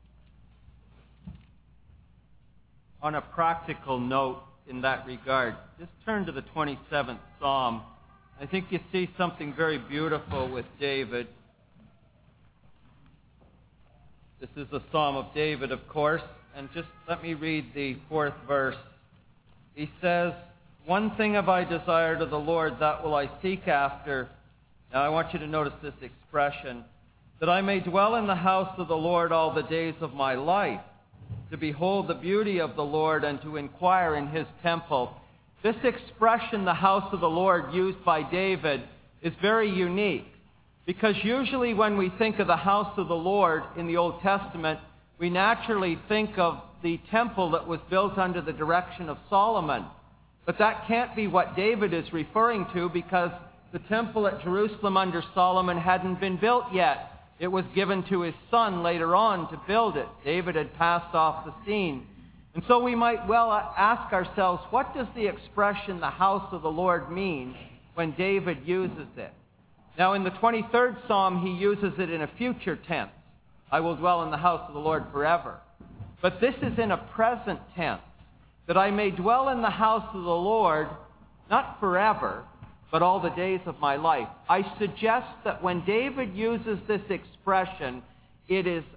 Speaker 6: On a practical note in that regard, just turn to the 27th Psalm. I think you see something very beautiful with David. This is the Psalm of David, of course, and just let me read the 4th verse. He says, "One thing have I desired of the Lord, that will I seek after." Now I want you to notice this expression, "that I may dwell in the house of the Lord all the days of my life, to behold the beauty of the Lord and to inquire in his temple." This expression, the house of the Lord, used by David, is very unique, because usually when we think of the house of the Lord in the Old Testament, we naturally think of the temple that was built under the direction of Solomon. But that can't be what David is referring to, because the temple at Jerusalem under Solomon hadn't been built yet. It was given to his son later on to build it. David had passed off the scene. And so we might well ask ourselves, what does the expression, the house of the Lord, mean when David uses it? Now in the 23rd Psalm, he uses it in a future tense. "I will dwell in the house of the Lord forever." But this is in a present tense, "that I may dwell in the house of the Lord, not forever, but all the days of my life." I suggest that when David uses this expression, it is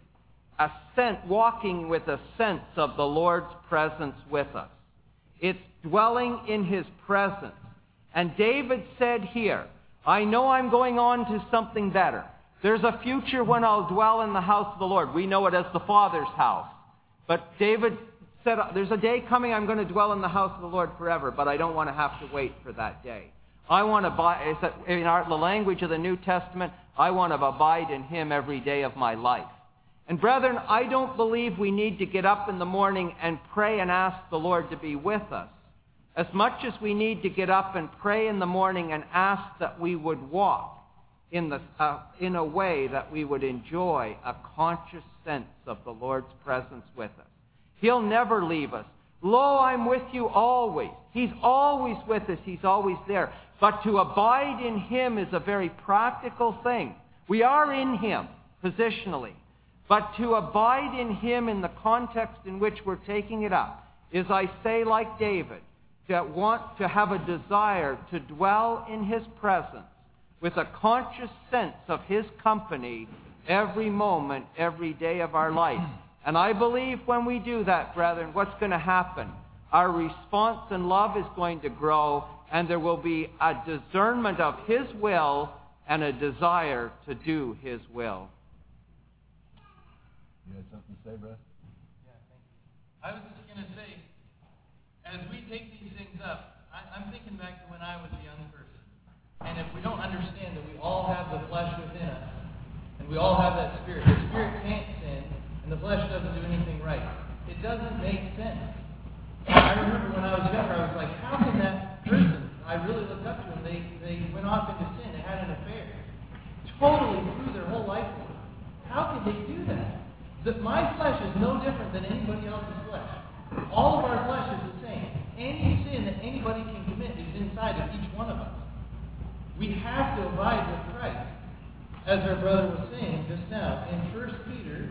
Speaker 6: walking with a sense of the Lord's presence with us. It's dwelling in his presence. And David said here, "I know I'm going on to something better. There's a future when I'll dwell in the house of the Lord." We know it as the Father's house. But David said, "There's a day coming I'm going to dwell in the house of the Lord forever, but I don't want to have to wait for that day. I want to abide," in the language of the New Testament, "I want to abide in him every day of my life." And brethren, I don't believe we need to get up in the morning and pray and ask the Lord to be with us, as much as we need to get up and pray in the morning and ask that we would walk in a way that we would enjoy a conscious sense of the Lord's presence with us. He'll never leave us. "Lo, I'm with you always." He's always with us. He's always there. But to abide in him is a very practical thing. We are in him positionally. But to abide in him in the context in which we're taking it up is, I say, like David, to want to have a desire to dwell in his presence with a conscious sense of his company every moment, every day of our life. And I believe when we do that, brethren, what's going to happen? Our response and love is going to grow, and there will be a discernment of his will and a desire to do his will.
Speaker 1: You had something to say, Brett?
Speaker 8: Yeah, thank you. I was just going to say, as we take these things up, I'm thinking back to when I was a young person. And if we don't understand that we all have the flesh within us, and we all have that spirit, the spirit can't sin, and the flesh doesn't do anything right. It doesn't make sense. I remember when I was younger, I was like, how can that person, I really looked up to them, they went off into sin, they had an affair, totally threw their whole life away. How could they do that? My flesh is no different than anybody else's flesh. All of our flesh is the same. Any sin that anybody can commit is inside of each one of us. We have to abide with Christ. As our brother was saying, just now. In 1 Peter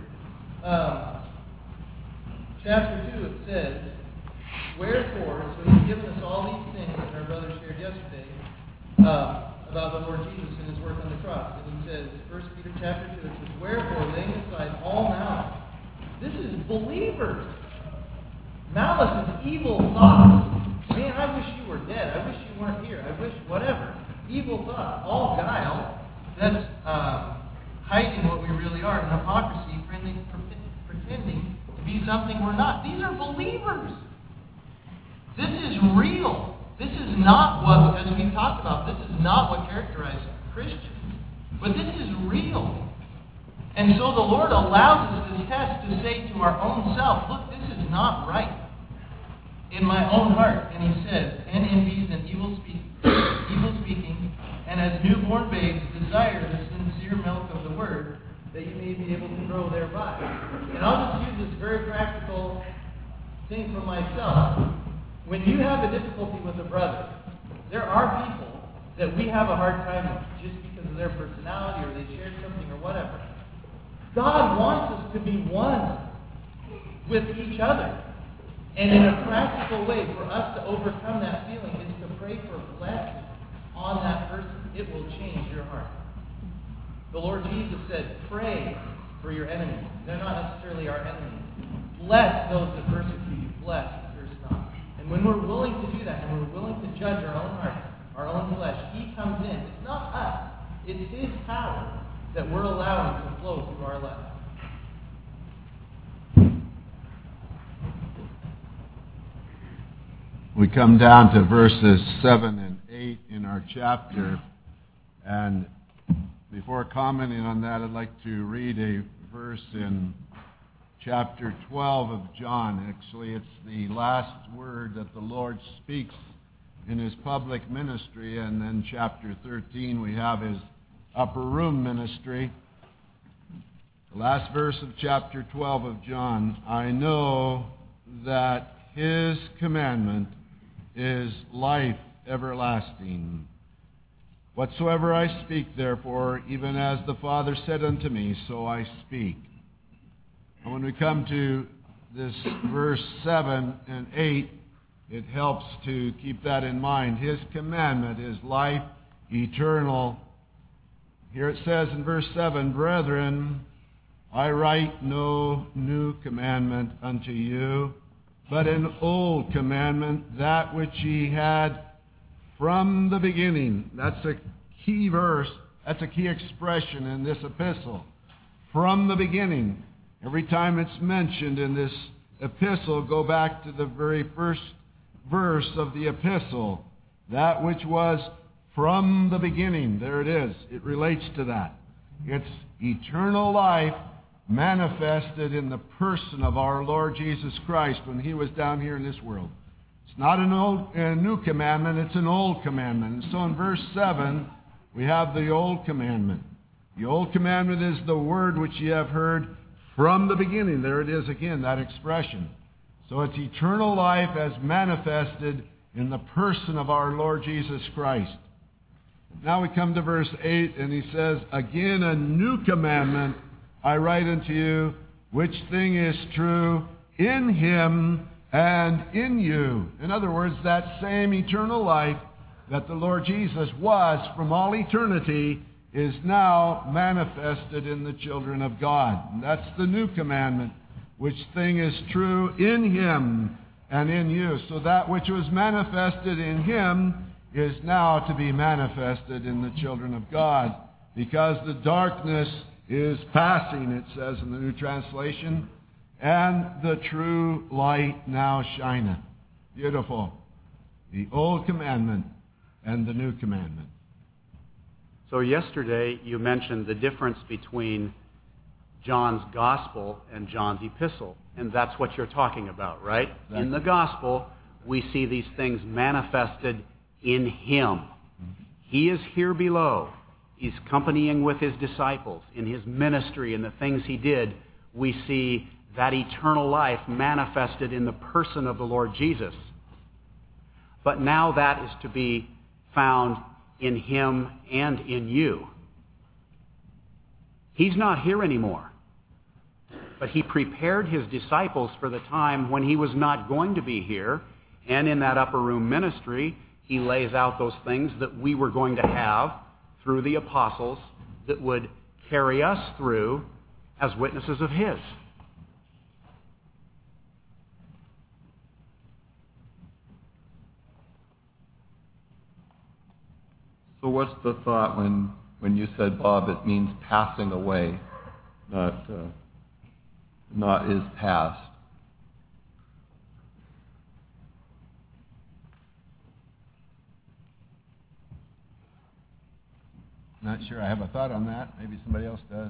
Speaker 8: chapter 2, it says, wherefore, so he's given us all these things that our brother shared yesterday about the Lord Jesus and his work on the cross. And he says, 1 Peter chapter 2, it says, wherefore, laying aside all malice. This is believers. Malice is evil thoughts. Man, I wish you were dead. I wish you weren't here. I wish whatever. Evil thoughts. All guile. That's hiding what we really are. And hypocrisy, pretending to be something we're not. These are believers. This is real. This is not what, as we've talked about, this is not what characterizes Christians. But this is real. And so the Lord allows us this test to say to our own self, look, this is not right in my own heart. And he says, and envies and evil speaking, and as newborn babes desire the sincere milk of the word, that you may be able to grow thereby. And I'll just use this very practical thing for myself. When you have a difficulty with a brother, there are people that we have a hard time with just because of their personality or they shared something or whatever. God wants us to be one with each other. And in a practical way for us to overcome that feeling is to pray for blessing on that person. It will change your heart. The Lord Jesus said, pray for your enemies. They're not necessarily our enemies. Bless those that persecute you. Bless and curse not. And when we're willing to do that, and we're willing to judge our own hearts, our own flesh, He comes in. It's not us. It's His power that we're allowing to flow through our lives.
Speaker 1: We come down to verses 7 and 8 in our chapter, and before commenting on that, I'd like to read a verse in chapter 12 of John. Actually, it's the last word that the Lord speaks in His public ministry, and then chapter 13 we have His upper room ministry. The last verse of chapter 12 of John, I know that His commandment is life everlasting. Whatsoever I speak, therefore, even as the Father said unto me, so I speak. And when we come to this verse 7 and 8, it helps to keep that in mind. His commandment is life eternal. Here it says in verse 7, brethren, I write no new commandment unto you, but an old commandment, that which ye had from the beginning. That's a key verse. That's a key expression in this epistle. From the beginning. Every time it's mentioned in this epistle, go back to the very first verse of the epistle. That which was from the beginning. There it is. It relates to that. It's eternal life manifested in the person of our Lord Jesus Christ when He was down here in this world. It's not a new commandment, it's an old commandment. And so in verse 7, we have the old commandment. The old commandment is the word which ye have heard from the beginning. There it is again, that expression. So it's eternal life as manifested in the person of our Lord Jesus Christ. Now we come to verse 8, and he says, again a new commandment I write unto you, which thing is true in Him and in you. In other words, that same eternal life that the Lord Jesus was from all eternity is now manifested in the children of God. And that's the new commandment, which thing is true in Him and in you. So that which was manifested in Him is now to be manifested in the children of God, because the darkness is passing, it says in the New Translation, and the true light now shineth. Beautiful. The old commandment and the new commandment.
Speaker 9: So yesterday you mentioned the difference between John's gospel and John's epistle, and that's what you're talking about, right? In the gospel, we see these things manifested in Him. He is here below. He's accompanying with His disciples. In His ministry and the things He did, we see that eternal life manifested in the person of the Lord Jesus. But now that is to be found in Him and in you. He's not here anymore. But he prepared his disciples for the time when he was not going to be here. And in that upper room ministry, he lays out those things that we were going to have through the apostles that would carry us through as witnesses of his.
Speaker 4: So what's the thought when you said, Bob, it means passing away, not is past?
Speaker 1: Not sure I have a thought on that. Maybe somebody else does.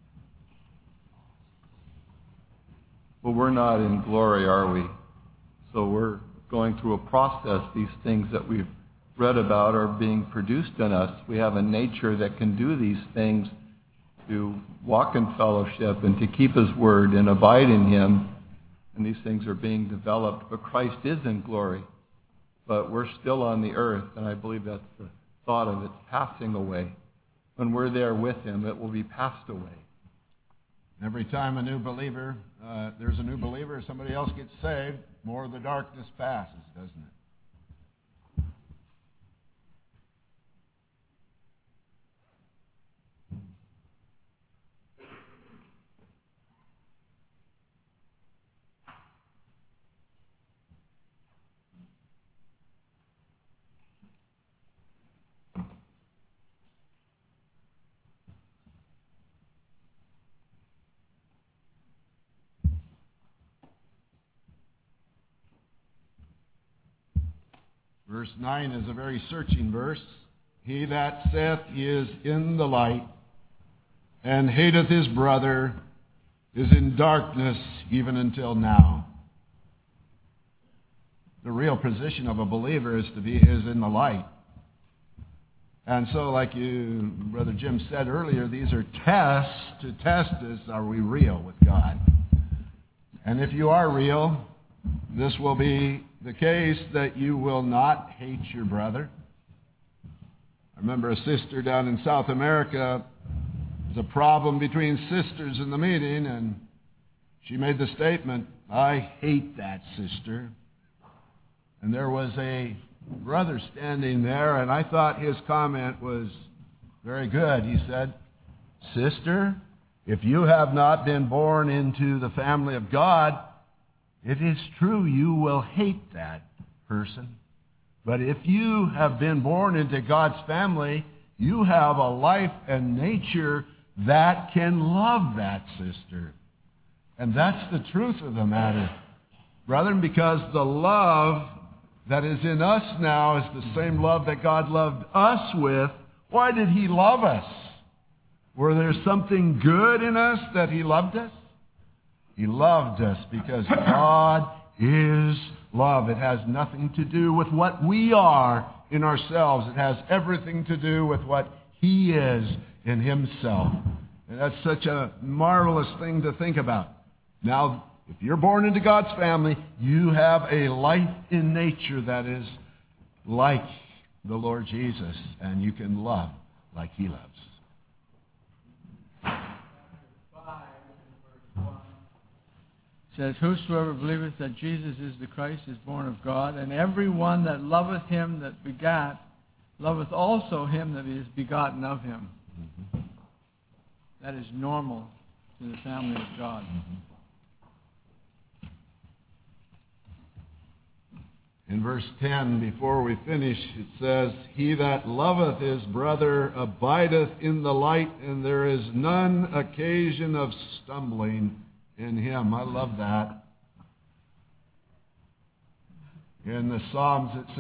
Speaker 4: Well, we're not in glory, are we? So we're going through a process. These things that we've read about are being produced in us. We have a nature that can do these things, to walk in fellowship and to keep his word and abide in him. And these things are being developed. But Christ is in glory. But we're still on the earth, and I believe that's the thought of it's passing away. When we're there with him, it will be passed away.
Speaker 1: Every time there's a new believer, somebody else gets saved, more of the darkness passes, doesn't it? Verse 9 is a very searching verse. He that saith he is in the light, and hateth his brother, is in darkness even until now. The real position of a believer is in the light. And so, like Brother Jim said earlier, these are tests to test us, are we real with God? And if you are real, this will be the case that you will not hate your brother. I remember a sister down in South America. There's a problem between sisters in the meeting, and she made the statement, "I hate that sister." And there was a brother standing there, and I thought his comment was very good. He said, "Sister, if you have not been born into the family of God, it is true you will hate that person. But if you have been born into God's family, you have a life and nature that can love that sister." And that's the truth of the matter, brethren, because the love that is in us now is the same love that God loved us with. Why did he love us? Were there something good in us that he loved us? He loved us because God is love. It has nothing to do with what we are in ourselves. It has everything to do with what he is in himself. And that's such a marvelous thing to think about. Now, if you're born into God's family, you have a life in nature that is like the Lord Jesus, and you can love like he loves.
Speaker 5: Says, "Whosoever believeth that Jesus is the Christ is born of God, and every one that loveth him that begat, loveth also him that is begotten of him." Mm-hmm. That is normal to the family of God.
Speaker 1: Mm-hmm. In verse 10, before we finish, it says, "He that loveth his brother abideth in the light, and there is none occasion of stumbling in him." I love that. In the Psalms it says,